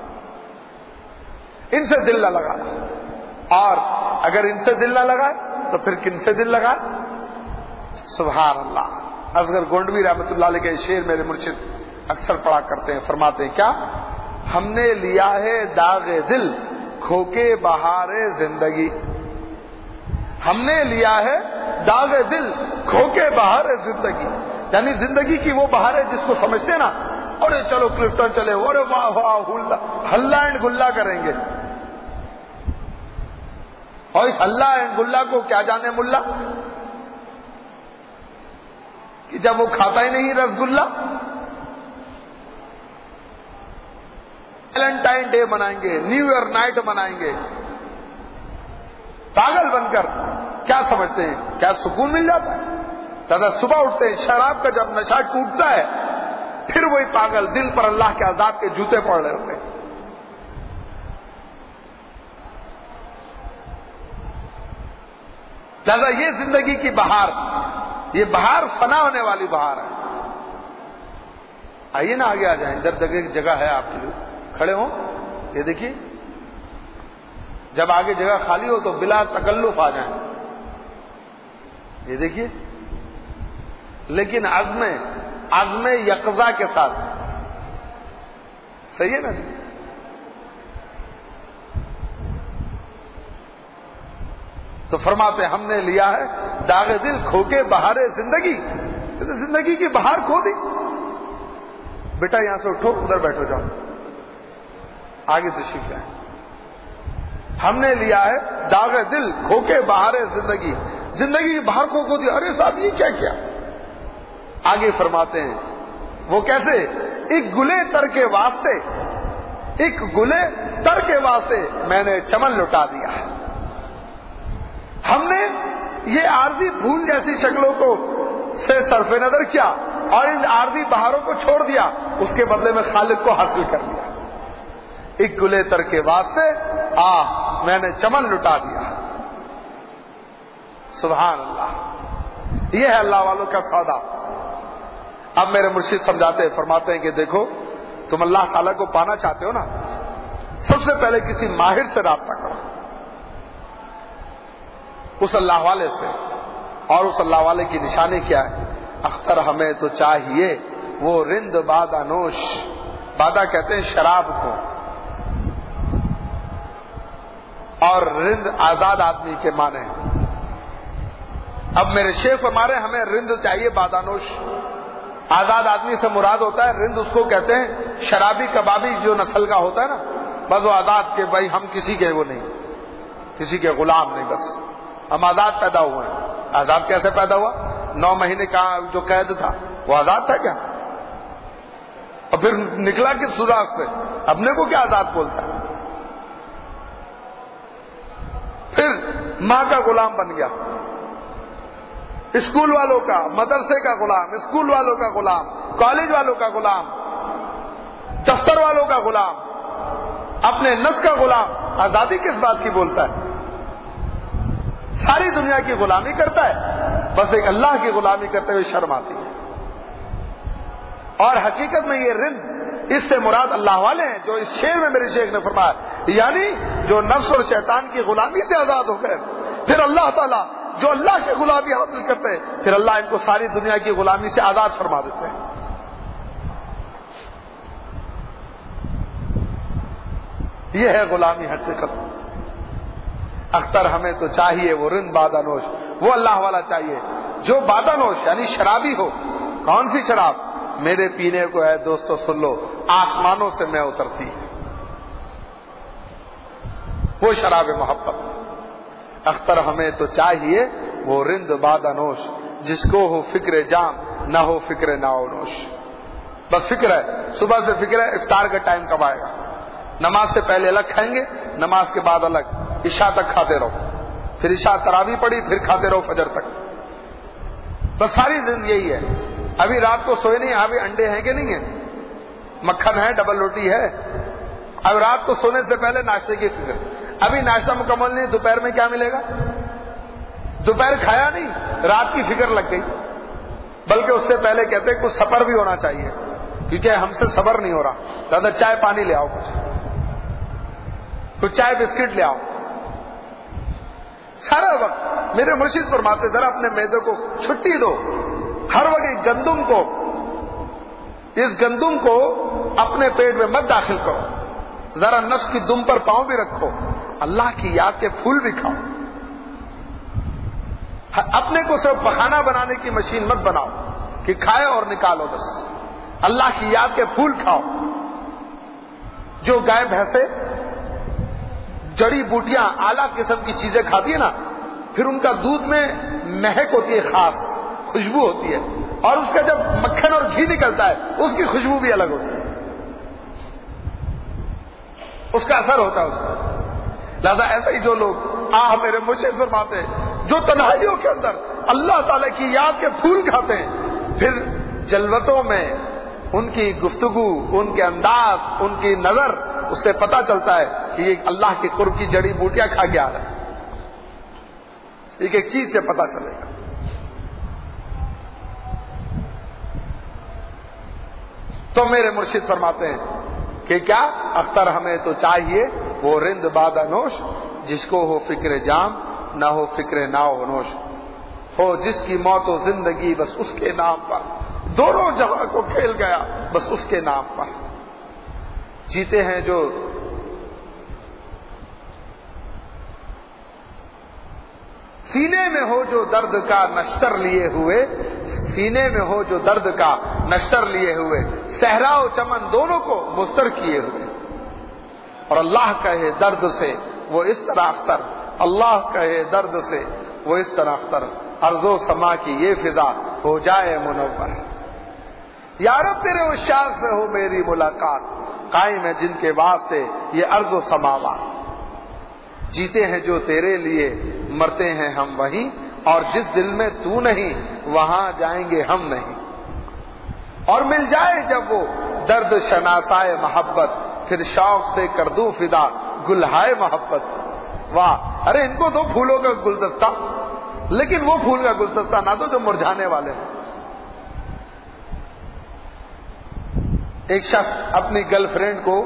ان سے دل نہ لگانا، اور اگر ان سے دل نہ لگائے تو پھر کن سے دل لگائے؟ سبحان اللہ۔ اصغر گونڈوی رحمۃ اللہ علیہ کے شعر میرے مرشد اکثر پڑھا کرتے ہیں، فرماتے ہیں کیا؟ ہم نے لیا ہے داغ دل کھو کے بہار زندگی، ہم نے لیا ہے داغ دل کھو کے بہار زندگی، یعنی زندگی کی وہ بہار ہے جس کو سمجھتے نا، ارے چلو کلفٹن چلے، ارے واہ واہ ہلا اینڈ گلا کریں گے، اور اس ہلا اینڈ گلا کو کیا جانے ملا کہ جب وہ کھاتا ہی نہیں رسگلہ، ویلنٹائن ڈے منائیں گے، نیو ایئر نائٹ منائیں گے، پاگل بن کر کیا سمجھتے ہیں؟ کیا سکون مل جاتا ہے؟ دادا صبح اٹھتے ہیں، شراب کا جب نشہ ٹوٹتا ہے پھر وہی پاگل دل پر اللہ کے عذاب کے جوتے پڑ رہے ہوتے ہیں۔ دادا یہ زندگی کی بہار، یہ بہار فنا ہونے والی بہار ہے۔ آئیے نا آگے آ جائیں، ادھر جگہ ہے آپ کے لیے، کھڑے ہوں، یہ دیکھیے، جب آگے جگہ خالی ہو تو بلا تکلف آ جائیں، یہ دیکھیے، لیکن عزم یقظہ کے ساتھ، صحیح ہے نا؟ تو فرماتے ہم نے لیا ہے داغ دل کھو کے بہار زندگی، زندگی کی بہار کھو دی۔ بیٹا یہاں سے اٹھو، ادھر بیٹھو، جاؤ آگے تشریف لائیں۔ ہم نے لیا ہے داغ دل کھو کے بہار زندگی، زندگی کی بہار کو کھو دیا۔ ارے صاحب یہ کیا آگے فرماتے ہیں وہ کیسے؟ ایک گلے تر کے واسطے، ایک گلے تر کے واسطے میں نے چمن لٹا دیا ہے۔ ہم نے یہ عارضی پھول جیسی شکلوں کو سے صرف نظر کیا اور ان عارضی بہاروں کو چھوڑ دیا، اس کے بدلے میں خالق کو حاصل کر لیا۔ ایک گلے تر کے واسطے میں نے چمن لٹا دیا۔ سبحان اللہ، یہ ہے اللہ والوں کا سودا۔ اب میرے مرشد سمجھاتے فرماتے ہیں کہ دیکھو، تم اللہ تعالیٰ کو پانا چاہتے ہو نا، سب سے پہلے کسی ماہر سے رابطہ کرو، اس اللہ والے سے، اور اس اللہ والے کی نشانی کیا ہے؟ اختر ہمیں تو چاہیے وہ رند بادہ نوش، بادہ کہتے ہیں شراب کو، اور رند آزاد آدمی کے معنی۔ اب میرے شیخ ہمارے ہمیں رند چاہیے بادہ نوش، آزاد آدمی سے مراد ہوتا ہے رند، اس کو کہتے ہیں شرابی کبابی جو نسل کا ہوتا ہے نا، بس وہ آزاد کے بھائی ہم کسی کے وہ نہیں، کسی کے غلام نہیں، بس ہم آزاد پیدا ہوئے ہیں۔ آزاد کیسے پیدا ہوا؟ 9 مہینے کا جو قید تھا وہ آزاد تھا کیا؟ اور پھر نکلا کس سوراخ سے؟ اپنے کو کیا آزاد بولتا ہے؟ پھر ماں کا غلام بن گیا، اسکول والوں کا، مدرسے کا غلام، اسکول والوں کا غلام، کالج والوں کا غلام، دفتر والوں کا غلام، اپنے نفس کا غلام، آزادی کس بات کی بولتا ہے؟ ساری دنیا کی غلامی کرتا ہے، بس ایک اللہ کی غلامی کرتے ہوئے شرم آتی ہے۔ اور حقیقت میں یہ رند، اس سے مراد اللہ والے ہیں، جو اس شعر میں میرے شیخ نے فرمایا، یعنی جو نفس اور شیطان کی غلامی سے آزاد ہو گئے، پھر اللہ تعالیٰ جو اللہ کی غلامی حاصل کرتے ہیں، پھر اللہ ان کو ساری دنیا کی غلامی سے آزاد فرما دیتے ہیں۔ یہ ہے غلامی حقیقت۔ اختر ہمیں تو چاہیے وہ رند بادانوش، وہ اللہ والا چاہیے جو بادانوش یعنی شرابی ہو۔ کون سی شراب؟ میرے پینے کو ہے دوستو سن لو، آسمانوں سے میں اترتی ہے، وہ شراب محبت۔ اختر ہمیں تو چاہیے وہ رند بادانوش، جس کو ہو فکر جام نہ ہو فکر ناونوش۔ بس فکر ہے، صبح سے فکر ہے افطار کا ٹائم کب آئے گا، نماز سے پہلے الگ کھائیں گے، نماز کے بعد الگ، عشاء تک کھاتے رہو، پھر عشاء تراویح پڑی، پھر کھاتے رہو فجر تک۔ بس ساری زندگی یہی ہے۔ ابھی رات کو سوئے نہیں، ابھی انڈے ہیں کہ نہیں ہیں، مکھن ہے، ڈبل روٹی ہے، اب رات کو سونے سے پہلے ناشتے کی فکر، ابھی ناشتہ مکمل نہیں، دوپہر میں کیا ملے گا، دوپہر کھایا نہیں، رات کی فکر لگ گئی۔ بلکہ اس سے پہلے کہتے کچھ سفر بھی ہونا چاہیے، کیونکہ ہم سے صبر نہیں ہو رہا، زیادہ چائے پانی لے آؤ، کچھ چائے بسکٹ لے آؤ۔ سارا وقت میرے مرشد فرماتے ذرا اپنے معدے کو چھٹی دو، ہر وقت گندم کو، اس گندم کو اپنے پیٹ میں مت داخل کرو، ذرا نفس کی دم پر پاؤں بھی رکھو، اللہ کی یاد کے پھول بھی کھاؤ۔ اپنے کو صرف پخانہ بنانے کی مشین مت بناؤ کہ کھائے اور نکالو، بس اللہ کی یاد کے پھول کھاؤ۔ جو گائے بھینسے جڑی بوٹیاں اعلیٰ قسم کی چیزیں کھاتی ہے نا، پھر ان کا دودھ میں مہک ہوتی ہے، خاص خوشبو ہوتی ہے، اور اس کا جب مکھن اور گھی نکلتا ہے اس کی خوشبو بھی الگ ہوتی ہے، اس کا اثر ہوتا ہے اس کا۔ لہذا ایسا ہی جو لوگ میرے مرشد فرماتے ہیں جو تنہائیوں کے اندر اللہ تعالی کی یاد کے پھول کھاتے ہیں، پھر جلوتوں میں ان کی گفتگو، ان کے انداز، ان کی نظر، اس سے پتہ چلتا ہے کہ یہ اللہ کے قرب کی جڑی بوٹیاں کھا کے آ رہا ہے۔ ایک ایک چیز سے پتہ چلے گا۔ تو میرے مرشد فرماتے ہیں کہ کیا اختر ہمیں تو چاہیے وہ رند بادانوش، جس کو ہو فکر جام نہ ہو فکر ناو نوش، ہو جس کی موت و زندگی بس اس کے نام پر، دونوں جہاں کو کھیل گیا بس اس کے نام پر۔ جیتے ہیں جو سینے میں ہو جو درد کا نشتر لیے ہوئے، سینے میں ہو جو درد کا نشتر لیے ہوئے، صحرا و چمن دونوں کو مستر کیے ہوئے، اور اللہ کہے درد سے وہ اس طرح اختر، اللہ کہے درد سے وہ اس طرح اختر، ارض و سما کی یہ فضا ہو جائے منور، یا رب تیرے اشاق سے ہو میری ملاقات، قائم ہے جن کے واسطے یہ ارض و سماوات، جیتے ہیں جو تیرے لیے مرتے ہیں ہم وہیں، اور جس دل میں تو نہیں وہاں جائیں گے ہم نہیں، اور مل جائے جب وہ درد شناسائے محبت، پھر شوق سے کر دوں فدا گلہائے محبت۔ واہ، ارے ان کو دو پھولوں کا گلدستہ، لیکن وہ پھول کا گلدستہ نہ دو جو مرجھانے والے ہیں۔ ایک شخص اپنی گرل فرینڈ کو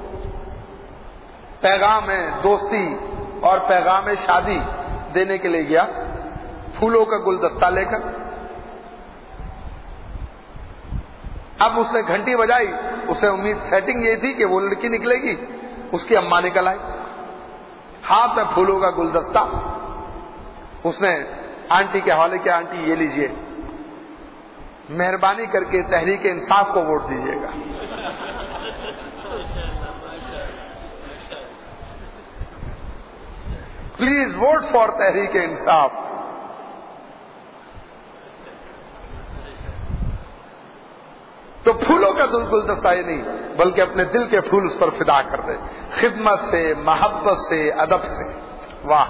پیغام دوستی اور پیغام شادی دینے کے لیے گیا، پھولوں کا گلدستہ لے کر۔ اب اس نے گھنٹی بجائی، اسے امید سیٹنگ یہ تھی کہ وہ لڑکی نکلے گی، اس کی اماں نکل آئی، ہاتھ میں پھولوں کا گلدستہ۔ اس نے آنٹی کے حوالے کیا، آنٹی یہ لیجئے، مہربانی کر کے تحریک انصاف کو ووٹ دیجیے گا۔ Please vote for Tehreek Insaf. تو پھولوں کا گلدستہ ہی نہیں بلکہ اپنے دل کے پھول اس پر فدا کر دے، خدمت سے، محبت سے، ادب سے۔ واہ،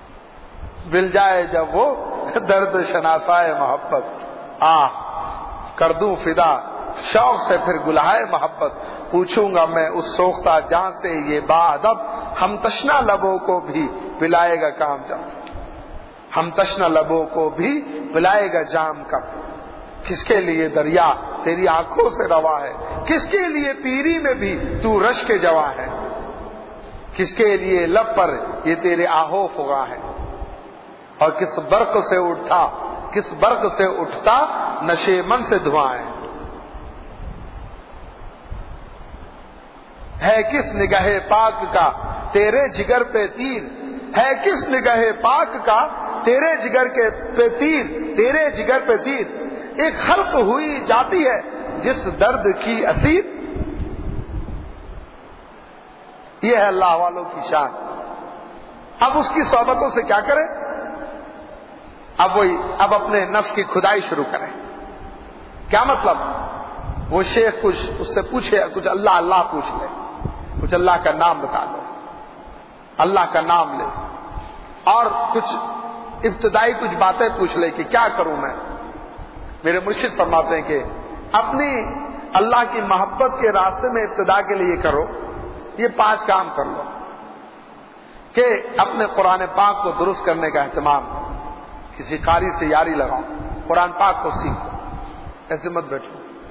مل جائے جب وہ درد شناسائے محبت، کر دوں فدا شوق سے پھر گلہائے محبت، پوچھوں گا میں اس سوختہ جہاں سے یہ باادب، ہم تشنا لبوں کو بھی پلائے گا کام جب، ہم تشنا لبوں کو بھی پلائے گا جام کب، کس کے لیے دریا تیری آنکھوں سے روا ہے، کس کے لیے پیری میں بھی تو رش کے جواں ہے، کس کے لیے لب پر یہ تیرے آہو فغاں ہے، اور کس برق سے اٹھتا نشے من سے دھواں ہے کس نگاہ پاک کا تیرے جگر پہ تیر، ہے کس نگاہ پاک کا تیرے جگر پہ تیر، ایک خلق ہوئی جاتی ہے جس درد کی اسیر، یہ ہے اللہ والوں کی شان۔ اب اس کی صحبتوں سے کیا کریں؟ اب اپنے نفس کی کھدائی شروع کریں۔ کیا مطلب؟ وہ شیخ کچھ اس سے پوچھے، کچھ اللہ اللہ پوچھ لے، کچھ اللہ کا نام بتا دو، اللہ کا نام لے، اور کچھ ابتدائی کچھ باتیں پوچھ لے کہ کیا کروں میں۔ میرے مرشد فرماتے ہیں کہ اپنی اللہ کی محبت کے راستے میں ابتدا کے لیے کرو، یہ 5 کام کر لو کہ اپنے قرآن پاک کو درست کرنے کا اہتمام، کسی قاری سے یاری لگاؤ، قرآن پاک کو سیکھو، ایسے مت بیٹھو،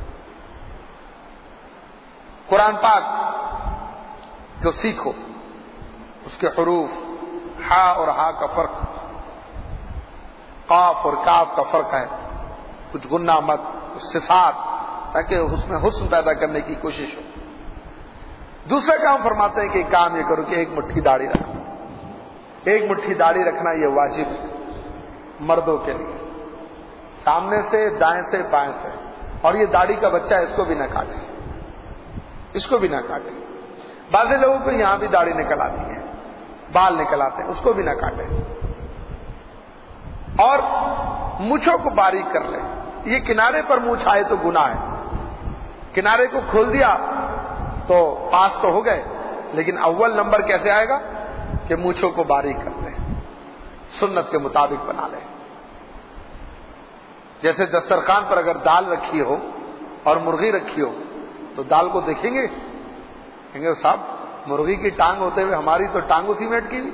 قرآن پاک کو سیکھو، اس کے حروف، ہا اور ہا کا فرق، قاف اور کاف کا فرق ہے، کچھ گنہ مت، کچھ صفات، تاکہ اس میں حسن پیدا کرنے کی کوشش ہو۔ دوسرا کام فرماتے ہیں کہ کام یہ کرو کہ ایک مٹھی داڑھی رکھو، ایک مٹھی داڑھی رکھنا یہ واجب ہے مردوں کے لیے، سامنے سے، دائیں سے، بائیں سے، اور یہ داڑھی کا بچہ ہے، اس کو بھی نہ کاٹے، اس کو بھی نہ کاٹے۔ بعض لوگوں کو یہاں بھی داڑھی نکل آتی ہے، بال نکل آتے ہیں، اس کو بھی نہ کاٹے، اور مونچھوں کو باریک کر لے۔ یہ کنارے پر مونچھ آئے تو گناہ ہے، کنارے کو کھول دیا تو پاس تو ہو گئے، لیکن اول نمبر کیسے آئے گا کہ مونچھوں کو باریک کر لے، سنت کے مطابق بنا لے۔ جیسے دسترخوان پر اگر دال رکھی ہو اور مرغی رکھی ہو تو دال کو دیکھیں گے، کہیں گے صاحب مرغی کی ٹانگ ہوتے ہوئے ہماری تو ٹانگ اسی میٹ کی،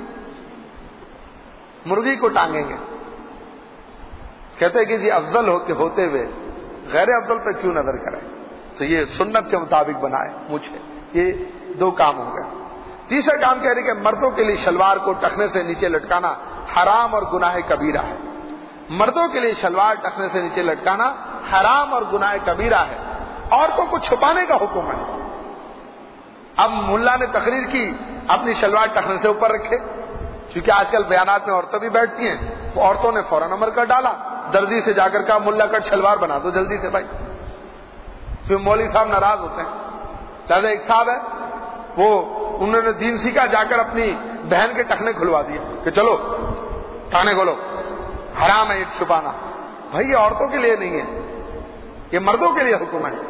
مرغی کو ٹانگیں گے۔ کہتے ہیں کہ جی افضل ہوتے ہوئے غیر افضل پہ کیوں نظر کریں، تو یہ سنت کے مطابق بنائے مجھے۔ یہ 2 کام ہو گئے۔ تیسرا کام کہہ رہے کہ مردوں کے لیے شلوار کو ٹخنے سے نیچے لٹکانا حرام اور گناہ کبیرہ ہے، مردوں کے لیے شلوار ٹخنے سے نیچے لٹکانا حرام اور گناہ کبیرہ ہے، عورتوں کو چھپانے کا حکم ہے۔ اب ملا نے تقریر کی اپنی شلوار ٹخنے سے اوپر رکھے، کیونکہ آج کل بیانات میں عورتیں بھی بیٹھتی ہیں، تو عورتوں نے فوراً نمبر کر ڈالا، دردی سے جا کر کہا ملا کٹ شلوار بنا دو جلدی سے بھائی، پھر مولوی صاحب ناراض ہوتے ہیں۔ لہٰذا ایک صاحب ہے، وہ انہوں نے دین سیکھا، جا کر اپنی بہن کے ٹخنے کھلوا دیے کہ چلو ٹھانے کھولو، حرام ہے یہ چھپانا۔ بھائی یہ عورتوں کے لیے نہیں ہے، یہ مردوں کے لیے حکم ہے،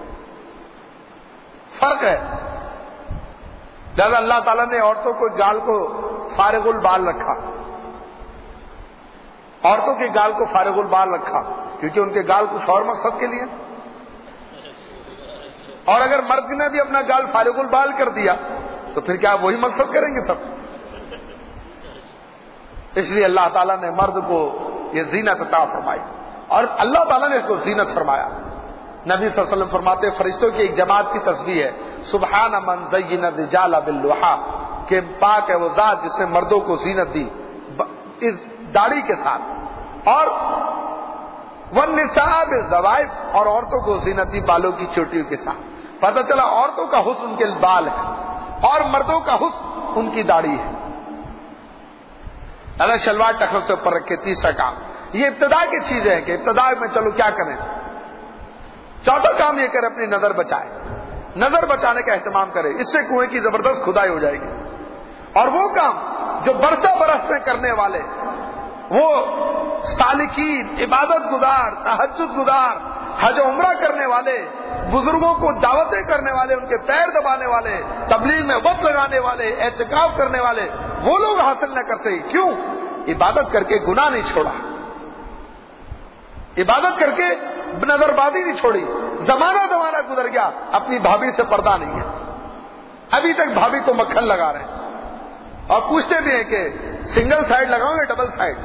فرق ہے۔ لہذا اللہ تعالیٰ نے عورتوں کو گال کو فارغ البال رکھا، عورتوں کے گال کو فارغ البال رکھا کیونکہ ان کے گال کچھ اور مقصد کے لیے، اور اگر مرد نے بھی اپنا گال فارغ البال کر دیا تو پھر کیا وہی مقصد کریں گے سب؟ اس لیے اللہ تعالیٰ نے مرد کو یہ زینت عطا فرمائی، اور اللہ تعالیٰ نے اس کو زینت فرمایا۔ نبی صلی اللہ علیہ وسلم فرماتے فرشتوں کی ایک جماعت کی تسبیح ہے، سبحان من زین الرجال باللحى، کہ پاک ہے وہ ذات جس نے مردوں کو زینت دی اس داڑھی کے ساتھ، اور والنساء بالذوائب، اور عورتوں کو زینت دی بالوں کی چوٹیوں کے ساتھ۔ پتہ چلا عورتوں کا حسن ان کے بال ہے اور مردوں کا حسن ان کی داڑھی ہے۔ اللہ شلوار ٹخن سے اوپر رکھے۔ تیسرا کام، یہ ابتدا کی چیزیں ہیں کہ ابتدا میں چلو کیا کریں۔ چوتھا کام یہ کرے اپنی نظر بچائے، نظر بچانے کا اہتمام کرے، اس سے کنویں کی زبردست کھدائی ہو جائے گی۔ اور وہ کام جو برسہ برس میں کرنے والے، وہ سالکین، عبادت گزار، تہجد گزار، حج و عمرہ کرنے والے، بزرگوں کو دعوتیں کرنے والے، ان کے پیر دبانے والے، تبلیغ میں وقت لگانے والے، اعتکاف کرنے والے، وہ لوگ حاصل نہ کر سکے۔ کیوں؟ عبادت کر کے گناہ نہیں چھوڑا، عبادت کر کے نظر بازی نہیں چھوڑی. زمانہ گزر گیا, اپنی بھابھی سے پردہ نہیں ہے, ابھی تک بھابھی کو مکھن لگا رہے ہیں, اور پوچھتے بھی ہیں کہ سنگل سائڈ لگاؤں یا ڈبل سائڈ.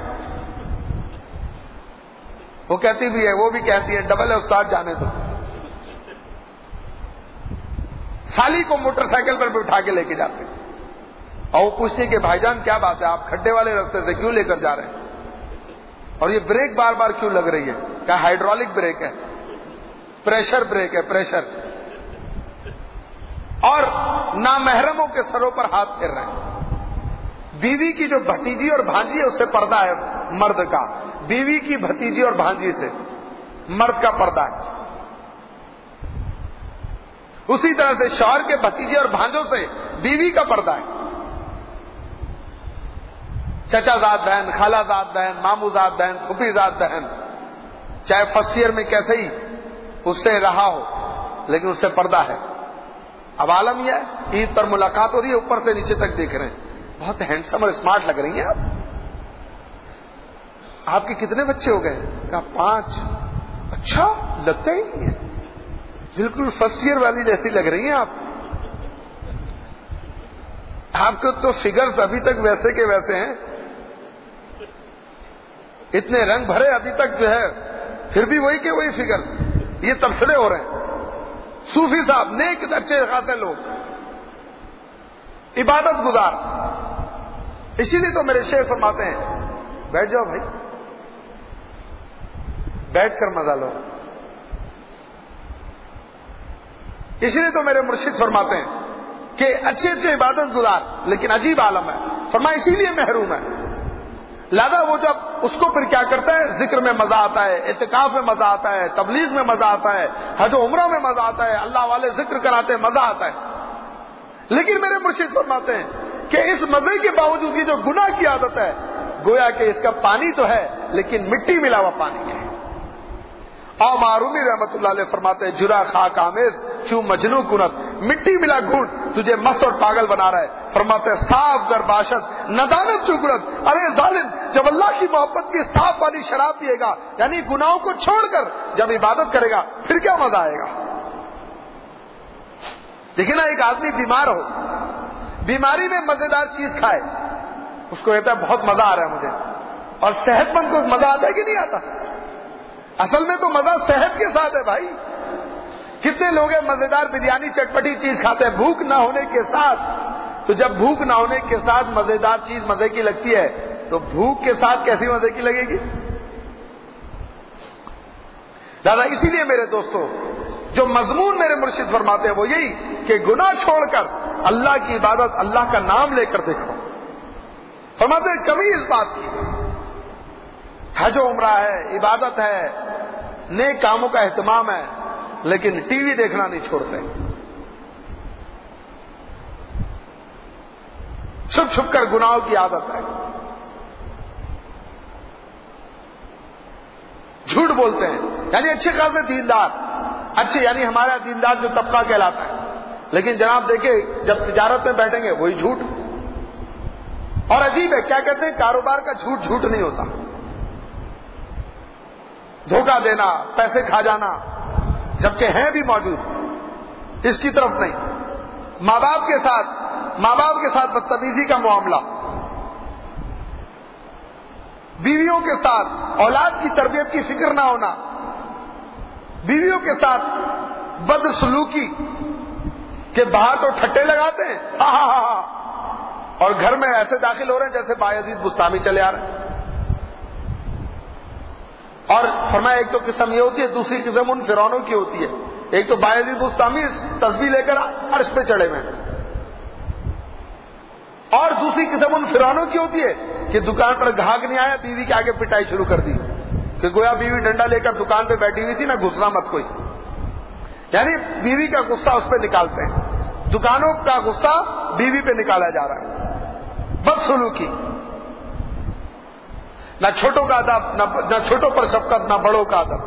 وہ کہتی بھی ہے, وہ بھی کہتی ہے ڈبل ہے استاد جانے دو. سالی کو موٹر سائیکل پر بٹھا کے لے کے جاتے ہیں, اور وہ پوچھتے کہ بھائی جان کیا بات ہے, آپ کھڈے والے راستے سے کیوں لے کر جا رہے ہیں, اور یہ بریک بار بار کیوں لگ رہی ہے؟ کیا ہائیڈرولک بریک ہے, پریشر بریک ہے, پریشر. اور نامحرموں کے سروں پر ہاتھ پھیر رہے ہیں. بیوی کی جو بھتیجی اور بھانجی ہے اس سے پردہ ہے مرد کا, بیوی کی بھتیجی اور بھانجی سے مرد کا پردہ ہے. اسی طرح سے شوہر کے بھتیجے اور بھانجوں سے بیوی کا پردہ ہے. چچا زاد بہن, خالہ زاد بہن, مامو زاد بہن, پھوپھی زاد بہن, چاہے فرسٹ ایئر میں کیسے ہی اس سے رہا ہو, لیکن اس سے پردہ ہے. اب عالم یہ ہے, عید پر ملاقات ہو رہی ہے, اوپر سے نیچے تک دیکھ رہے ہیں, بہت ہینڈسم اور اسمارٹ لگ رہی ہیں آپ. آپ کے کتنے بچے ہو گئے؟ کہا 5. اچھا, لگتا ہی نہیں ہے, بالکل فرسٹ ایئر والی جیسی لگ رہی ہیں آپ. آپ کو تو فگرز ابھی تک ویسے کے ویسے ہیں, اتنے رنگ بھرے ابھی تک جو ہے, پھر بھی وہی کے وہی فگر. یہ تبصرے ہو رہے ہیں. صوفی صاحب نیک اچھے خاصے لوگ, عبادت گزار. اسی لیے تو میرے شیخ فرماتے ہیں بیٹھ جاؤ بھائی, بیٹھ کر مزہ لو. اسی لیے تو میرے مرشد فرماتے ہیں کہ اچھے اچھے عبادت گزار, لیکن عجیب عالم ہے. فرمایا اسی لیے محروم ہے. لہذا وہ جب اس کو پھر کیا کرتا ہے, ذکر میں مزہ آتا ہے, اعتکاف میں مزہ آتا ہے, تبلیغ میں مزہ آتا ہے, حج و عمرہ میں مزہ آتا ہے, اللہ والے ذکر کراتے ہیں, مزہ آتا ہے. لیکن میرے مرشد فرماتے ہیں کہ اس مزے کے باوجود یہ جو گناہ کی عادت ہے, گویا کہ اس کا پانی تو ہے لیکن مٹی ملا ہوا پانی ہے. اور معرومی رحمت اللہ علیہ فرماتے ہیں جرا خاک آمیز چوں مجنو کنت, مٹی ملا گھونٹ تجھے مست اور پاگل بنا رہا ہے. فرماتے ہیں صاف گر باشد ندانت چگڑت. ارے ظالم, جب اللہ کی محبت کی صاف والی شراب پیے گا, یعنی گناہوں کو چھوڑ کر جب عبادت کرے گا, پھر کیا مزہ آئے گا. دیکھیں نا, ایک آدمی بیمار ہو, بیماری میں مزیدار چیز کھائے, اس کو کہتا ہے بہت مزہ آ رہا ہے مجھے, اور صحت مند کو مزہ آتا ہے کہ نہیں آتا؟ اصل میں تو مزہ صحت کے ساتھ ہے بھائی. کتنے لوگ ہیں مزیدار بریانی چٹپٹی چیز کھاتے ہیں بھوک نہ ہونے کے ساتھ. تو جب بھوک نہ ہونے کے ساتھ مزیدار چیز مزے کی لگتی ہے, تو بھوک کے ساتھ کیسی مزے کی لگے گی؟ دادا اسی لیے میرے دوستو, جو مضمون میرے مرشد فرماتے ہیں وہ یہی کہ گناہ چھوڑ کر اللہ کی عبادت, اللہ کا نام لے کر دیکھو. فرماتے ہیں کمی اس بات کی, حج و عمرہ ہے, عبادت ہے, نیک کاموں کا اہتمام ہے, لیکن ٹی وی دیکھنا نہیں چھوڑتے. چھپ چھپ کر گناہوں کی عادت ہے. جھوٹ بولتے ہیں, یعنی اچھے خاصے دیندار, اچھے یعنی ہمارا دیندار جو طبقہ کہلاتا ہے, لیکن جناب دیکھیں جب تجارت میں بیٹھیں گے وہی جھوٹ. اور عجیب ہے, کیا کہتے ہیں کاروبار کا جھوٹ جھوٹ نہیں ہوتا. دھوکہ دینا, پیسے کھا جانا, جبکہ ہیں بھی موجود, اس کی طرف نہیں. ماں باپ کے ساتھ بدتمیزی کا معاملہ, بیویوں کے ساتھ اولاد کی تربیت کی فکر نہ ہونا, بیویوں کے ساتھ بدسلوکی کہ باہر تو ٹھٹے لگاتے ہیں ہاں ہاں ہاں ہاں, اور گھر میں ایسے داخل ہو رہے ہیں جیسے بایزید بستامی چلے آ رہے ہیں. اور فرمایا ایک تو قسم یہ ہوتی ہے, دوسری قسم ان فرعونوں کی ہوتی ہے. ایک تو بایزید بستامی تسبیح لے کر عرش پہ چڑھے ہوئے, اور دوسری قسم ان فرعونوں کی ہوتی ہے کہ دکان پر گاہک نہیں آیا, بیوی کے آگے پٹائی شروع کر دی کہ گویا بیوی ڈنڈا لے کر دکان پہ بیٹھی ہوئی تھی نا, گھسنا مت کوئی. یعنی بیوی کا غصہ اس پہ نکالتے ہیں, دکانوں کا غصہ بیوی پہ نکالا جا رہا ہے. بدسلوکی, نہ چھوٹوں کا ادب, نہ چھوٹوں پر شفقت, نہ بڑوں کا ادب.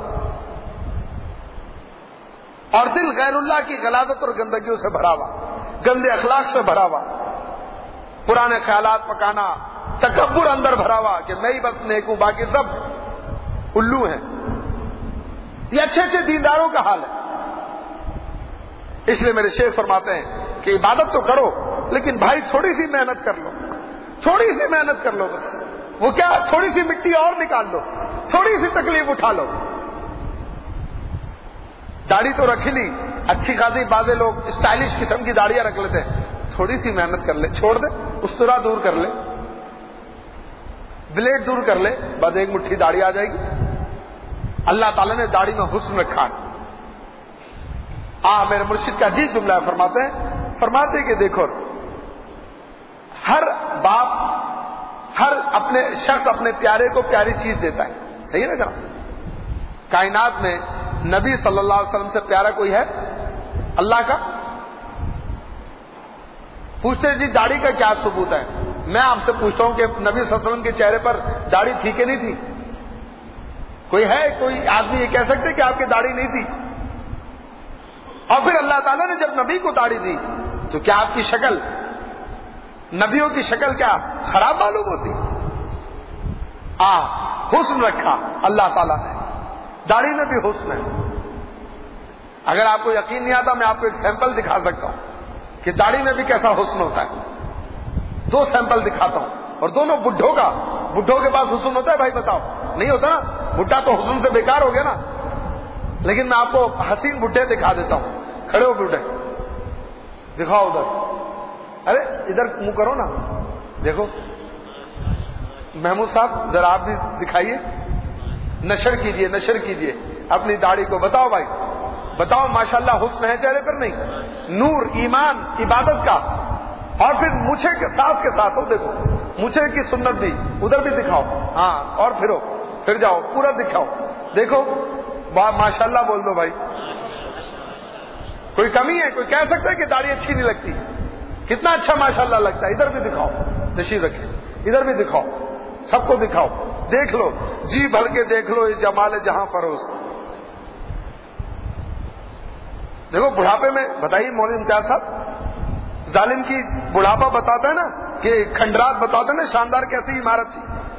اور دل غیر اللہ کی غلاظت اور گندگیوں سے بھرا ہوا, گندے اخلاق سے بھرا ہوا, پرانے خیالات پکانا, تکبر اندر بھرا ہوا کہ میں ہی بس نیک ہوں باقی سب الو ہیں. یہ اچھے اچھے دینداروں کا حال ہے. اس لیے میرے شیخ فرماتے ہیں کہ عبادت تو کرو لیکن بھائی تھوڑی سی محنت کر لو, تھوڑی سی محنت کر لو, بس وہ کیا تھوڑی سی مٹی اور نکال لو, تھوڑی سی تکلیف اٹھا لو. داڑھی تو رکھی لی اچھی خاصی, بعض لوگ اسٹائلش قسم کی داڑیاں رکھ لیتے ہیں, تھوڑی سی محنت کر لے, چھوڑ دے, استرا دور کر لے, بلیڈ دور کر لے, بعد ایک مٹھی داڑھی آ جائے گی. اللہ تعالیٰ نے داڑھی میں حسن رکھا ہے. میرے مرشد کا عجیب جملہ ہے, فرماتے کہ دیکھو ہر باپ ہر اپنے شخص اپنے پیارے کو پیاری چیز دیتا ہے, صحیح نا جناب؟ کائنات میں نبی صلی اللہ علیہ وسلم سے پیارا کوئی ہے اللہ کا؟ پوچھتے جی داڑھی کا کیا ثبوت ہے؟ میں آپ سے پوچھتا ہوں کہ نبی صلی اللہ علیہ وسلم کے چہرے پر داڑھی تھی کہ نہیں تھی؟ کوئی ہے, کوئی آدمی یہ کہہ سکتے کہ آپ کی داڑھی نہیں تھی؟ اور پھر اللہ تعالیٰ نے جب نبی کو داڑھی دی تو کیا آپ کی شکل, نبیوں کی شکل کیا خراب معلوم ہوتی؟ حسن رکھا اللہ تعالیٰ نے, داڑھی میں بھی حسن ہے. اگر آپ کو یقین نہیں آتا میں آپ کو ایک سیمپل دکھا سکتا ہوں کہ داڑھی میں بھی کیسا حسن ہوتا ہے. 2 سیمپل دکھاتا ہوں, اور دونوں بڈھوں کے پاس حسن ہوتا ہے بھائی بتاؤ؟ نہیں ہوتا نا, بڈھا تو حسن سے بیکار ہو گیا نا. لیکن میں آپ کو حسین بڈھے دکھا دیتا ہوں. کھڑے ہو بڈھے, دکھاؤ ادھر, ارے ادھر منہ کرو نا, دیکھو محمود صاحب ذرا آپ بھی دکھائیے, نشر کیجئے اپنی داڑھی کو. بتاؤ بھائی بتاؤ, ماشاءاللہ حسن ہے چہرے پر نہیں؟ نور, ایمان, عبادت کا. اور پھر مچھے کے ساتھ ہو, دیکھو مچھے کی سنت بھی ادھر بھی دکھاؤ. اور پھر جاؤ پورا دکھاؤ, دیکھو ماشاءاللہ بول دو بھائی. کوئی کمی ہے؟ کوئی کہہ سکتا ہے کہ داڑھی اچھی نہیں لگتی؟ کتنا اچھا ماشاءاللہ لگتا ہے. ادھر بھی دکھاؤ, تشریف رکھے, ادھر بھی دکھاؤ, سب کو دکھاؤ, دیکھ لو, جی بھر کے دیکھ لو یہ جمال جہاں فروز. دیکھو بڑھاپے میں بتائیے مولوی امتیاز صاحب, ظالم کی بڑھاپا بتاتا ہے نا کہ کھنڈرات بتاتے ہیں نا شاندار کیسی عمارت تھی.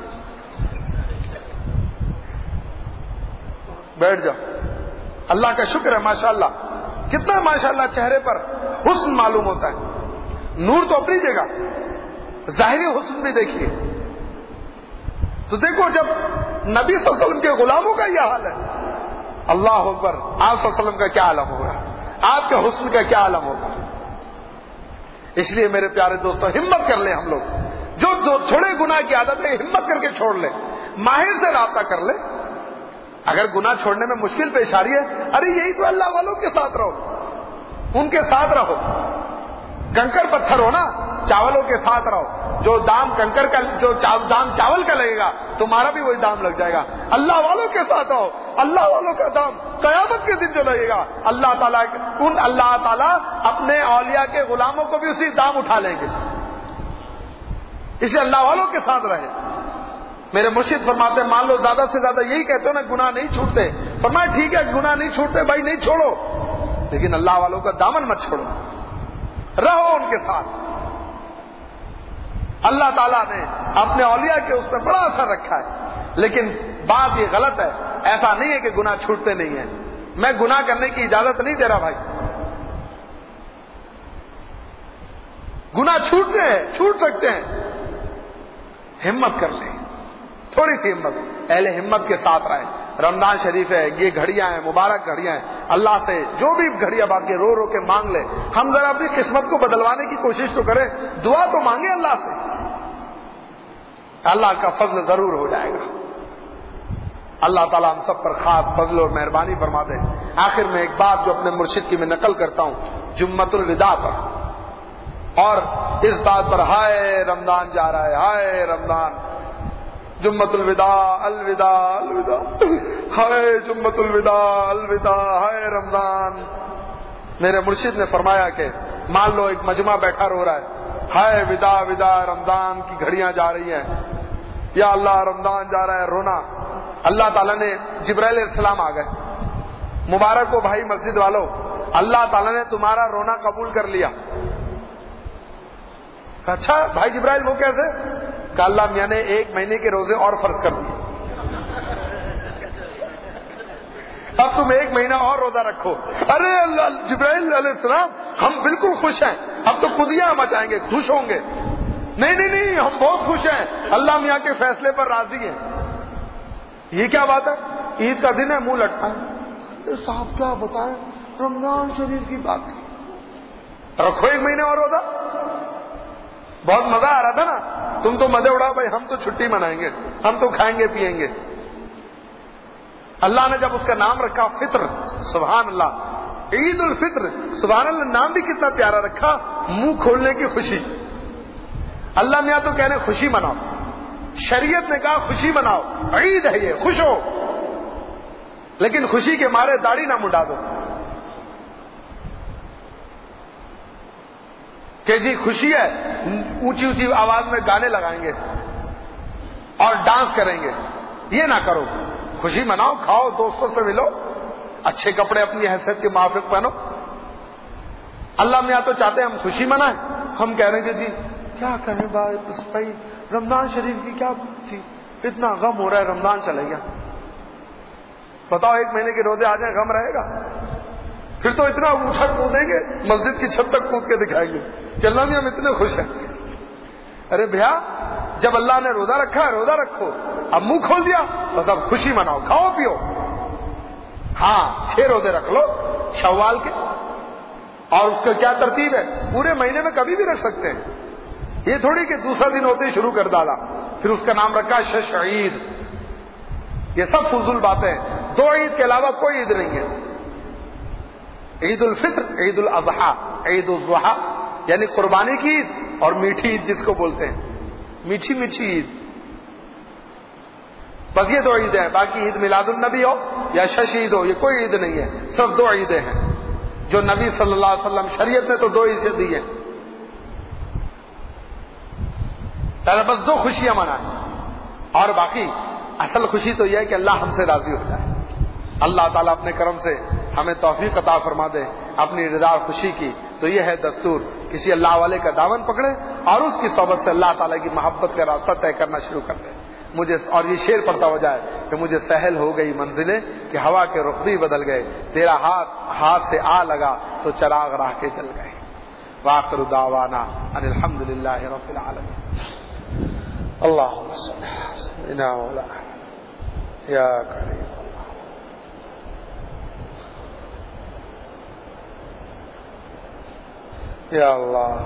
بیٹھ جاؤ, اللہ کا شکر ہے ماشاءاللہ, کتنا ماشاءاللہ چہرے پر حسن معلوم ہوتا ہے. نور تو اپنی جگہ, ظاہری حسن بھی دیکھیے. تو دیکھو جب نبی صلی اللہ علیہ وسلم کے غلاموں کا یہ حال ہے, اللہ اکبر, آپ صلی اللہ علیہ وسلم کا کیا عالم ہوگا, آپ کے حسن کا کیا عالم ہوگا. اس لیے میرے پیارے دوستوں ہمت کر لیں. ہم لوگ جو چھوڑے گناہ کی عادت ہے ہمت کر کے چھوڑ لیں, ماہر سے رابطہ کر لیں. اگر گناہ چھوڑنے میں مشکل پیش آ رہی ہے, ارے یہی تو اللہ والوں کے ساتھ رہو, ان کے ساتھ رہو. کنکر پتھر ہو نا, چاولوں کے ساتھ رہو. جو دام کنکر کا, جو دام چاول کا لگے گا تمہارا بھی وہی دام لگ جائے گا. اللہ والوں کے ساتھ رہو, اللہ والوں کا دام قیامت کے دن جو لگے گا اللہ تعالیٰ اپنے اولیاء کے غلاموں کو بھی اسی دام اٹھا لیں گے. اسے اللہ والوں کے ساتھ رہے. میرے مرشد فرماتے ہیں مان لو زیادہ سے زیادہ یہی کہتے ہو نا گناہ نہیں چھوٹتے. فرمایا ٹھیک ہے گناہ نہیں چھوٹتے بھائی, نہیں چھوڑو, لیکن اللہ والوں کا دامن مت چھوڑو, رہو ان کے ساتھ. اللہ تعالیٰ نے اپنے اولیاء کے اس پر بڑا اثر رکھا ہے. لیکن بات یہ غلط ہے, ایسا نہیں ہے کہ گناہ چھوٹتے نہیں ہیں. میں گناہ کرنے کی اجازت نہیں دے رہا بھائی, گناہ چھوٹتے ہیں, چھوٹ سکتے ہیں. ہمت کر لیں, تھوڑی سی ہمت, اہل ہمت کے ساتھ رہیں. رمضان شریف ہے, یہ گھڑیاں ہیں, مبارک گھڑیاں ہیں. اللہ سے جو بھی گھڑیاں باقی رو رو کے مانگ لے. ہم ذرا اپنی قسمت کو بدلوانے کی کوشش تو کریں, دعا تو مانگے اللہ سے, اللہ کا فضل ضرور ہو جائے گا. اللہ تعالیٰ ہم سب پر خاص فضل اور مہربانی فرما دے. آخر میں ایک بات جو اپنے مرشد کی میں نقل کرتا ہوں جمعۃ الوداع پر, اور اس بات پر ہائے رمضان جا رہا ہے, ہائے رمضان, جمعۃ الوداع الوداع الوداع, ہائے جمعۃ الوداع الوداع, ہائے رمضان. میرے مرشد نے فرمایا کہ مان لو ایک مجمع بیٹھا رو رہا ہے, ہائے وداع وداع, رمضان کی گھڑیاں جا رہی ہیں, یا اللہ رمضان جا رہا ہے, رونا. اللہ تعالیٰ نے, جبرائیل علیہ السلام آ گئے, مبارک ہو بھائی مسجد والوں, اللہ تعالیٰ نے تمہارا رونا قبول کر لیا. اچھا بھائی جبرائیل وہ کیسے؟ کہ اللہ میاں نے 1 مہینے کے روزے اور فرض کر دیے. اب تم 1 مہینہ اور روزہ رکھو. ارے جبرائیل علیہ السلام ہم بالکل خوش ہیں, اب تو خودیاں مچائیں گے, خوش ہوں گے. نہیں نہیں نہیں, ہم بہت خوش ہیں, اللہ میاں کے فیصلے پر راضی ہیں. یہ کیا بات ہے؟ عید کا دن ہے, منہ لٹکائیں. صاحب کیا بتائیں, رمضان شریف کی بات کی. رکھو 1 مہینے اور روزہ. بہت مزہ آ رہا تھا نا, تم تو مزے اڑاؤ بھائی, ہم تو چھٹی منائیں گے, ہم تو کھائیں گے پیئیں گے. اللہ نے جب اس کا نام رکھا فطر, سبحان اللہ, عید الفطر, سبحان اللہ, نام بھی کتنا پیارا رکھا, منہ کھولنے کی خوشی. اللہ میاں تو کہنے خوشی مناؤ, شریعت نے کہا خوشی مناؤ, عید ہے یہ, خوش ہو, لیکن خوشی کے مارے داڑھی نہ منڈا دو کہ جی خوشی ہے, اونچی اونچی آواز میں گانے لگائیں گے اور ڈانس کریں گے. یہ نہ کرو, خوشی مناؤ, کھاؤ, دوستوں سے ملو, اچھے کپڑے اپنی حیثیت کے موافق پہنو. اللہ میاں تو چاہتے ہیں ہم خوشی منائیں, ہم کہہ رہے ہیں کہ جی کیا کہیں بھائی, رمضان شریف کی کیا تھی, اتنا غم ہو رہا ہے, رمضان چلے گیا. بتاؤ 1 مہینے کے روزے آ جائیں, غم رہے گا؟ پھر تو اتنا اونچا کودیں گے, مسجد کی چھت تک کود کے دکھائیں گے کہ اللہ میاں ہم اتنے خوش ہیں. ارے بھیا, جب اللہ نے روزہ رکھا ہے روزہ رکھو, اب منہ کھول دیا بس اب خوشی مناؤ, کھاؤ پیو. ہاں 6 روزے رکھ لو شوال کے, اور اس کا کیا ترتیب ہے, پورے مہینے میں کبھی بھی رکھ سکتے ہیں. یہ تھوڑی کہ دوسرا دن ہوتے ہی شروع کر ڈالا, پھر اس کا نام رکھا شش عید. یہ سب فضول باتیں ہیں. 2 عید کے علاوہ کوئی عید نہیں ہے. عید الفطر, عید الاضحیٰ, عید الضحیٰ یعنی قربانی کی عید, اور میٹھی عید جس کو بولتے ہیں, میٹھی میٹھی عید. بس یہ 2 عیدیں ہیں. باقی عید میلاد النبی ہو یا شش عید ہو, یہ کوئی عید نہیں ہے. صرف 2 عیدیں ہیں جو نبی صلی اللہ علیہ وسلم, شریعت نے تو 2 عیدیں دی ہیں. بس 2 خوشیاں منائیں, اور باقی اصل خوشی تو یہ ہے کہ اللہ ہم سے راضی ہو جائے. اللہ تعالیٰ اپنے کرم سے ہمیں توفیق عطا فرما دے اپنی رضا اور خوشی کی. تو یہ ہے دستور, کسی اللہ والے کا دامن پکڑے اور اس کی صحبت سے اللہ تعالیٰ کی محبت کا راستہ طے کرنا شروع کر دے. مجھے اور یہ شعر پڑھتا ہو جائے کہ مجھے سہل ہو گئی منزلیں, کہ ہوا کے رخ بھی بدل گئے, تیرا ہاتھ سے آ لگا تو چراغ راہ کے جل گئے. وآخر دعوانا ان الحمد للہ رب العالمین. اللهم صل على سيدنا مولانا يا كريم يا الله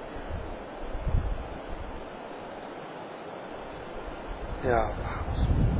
يا الله.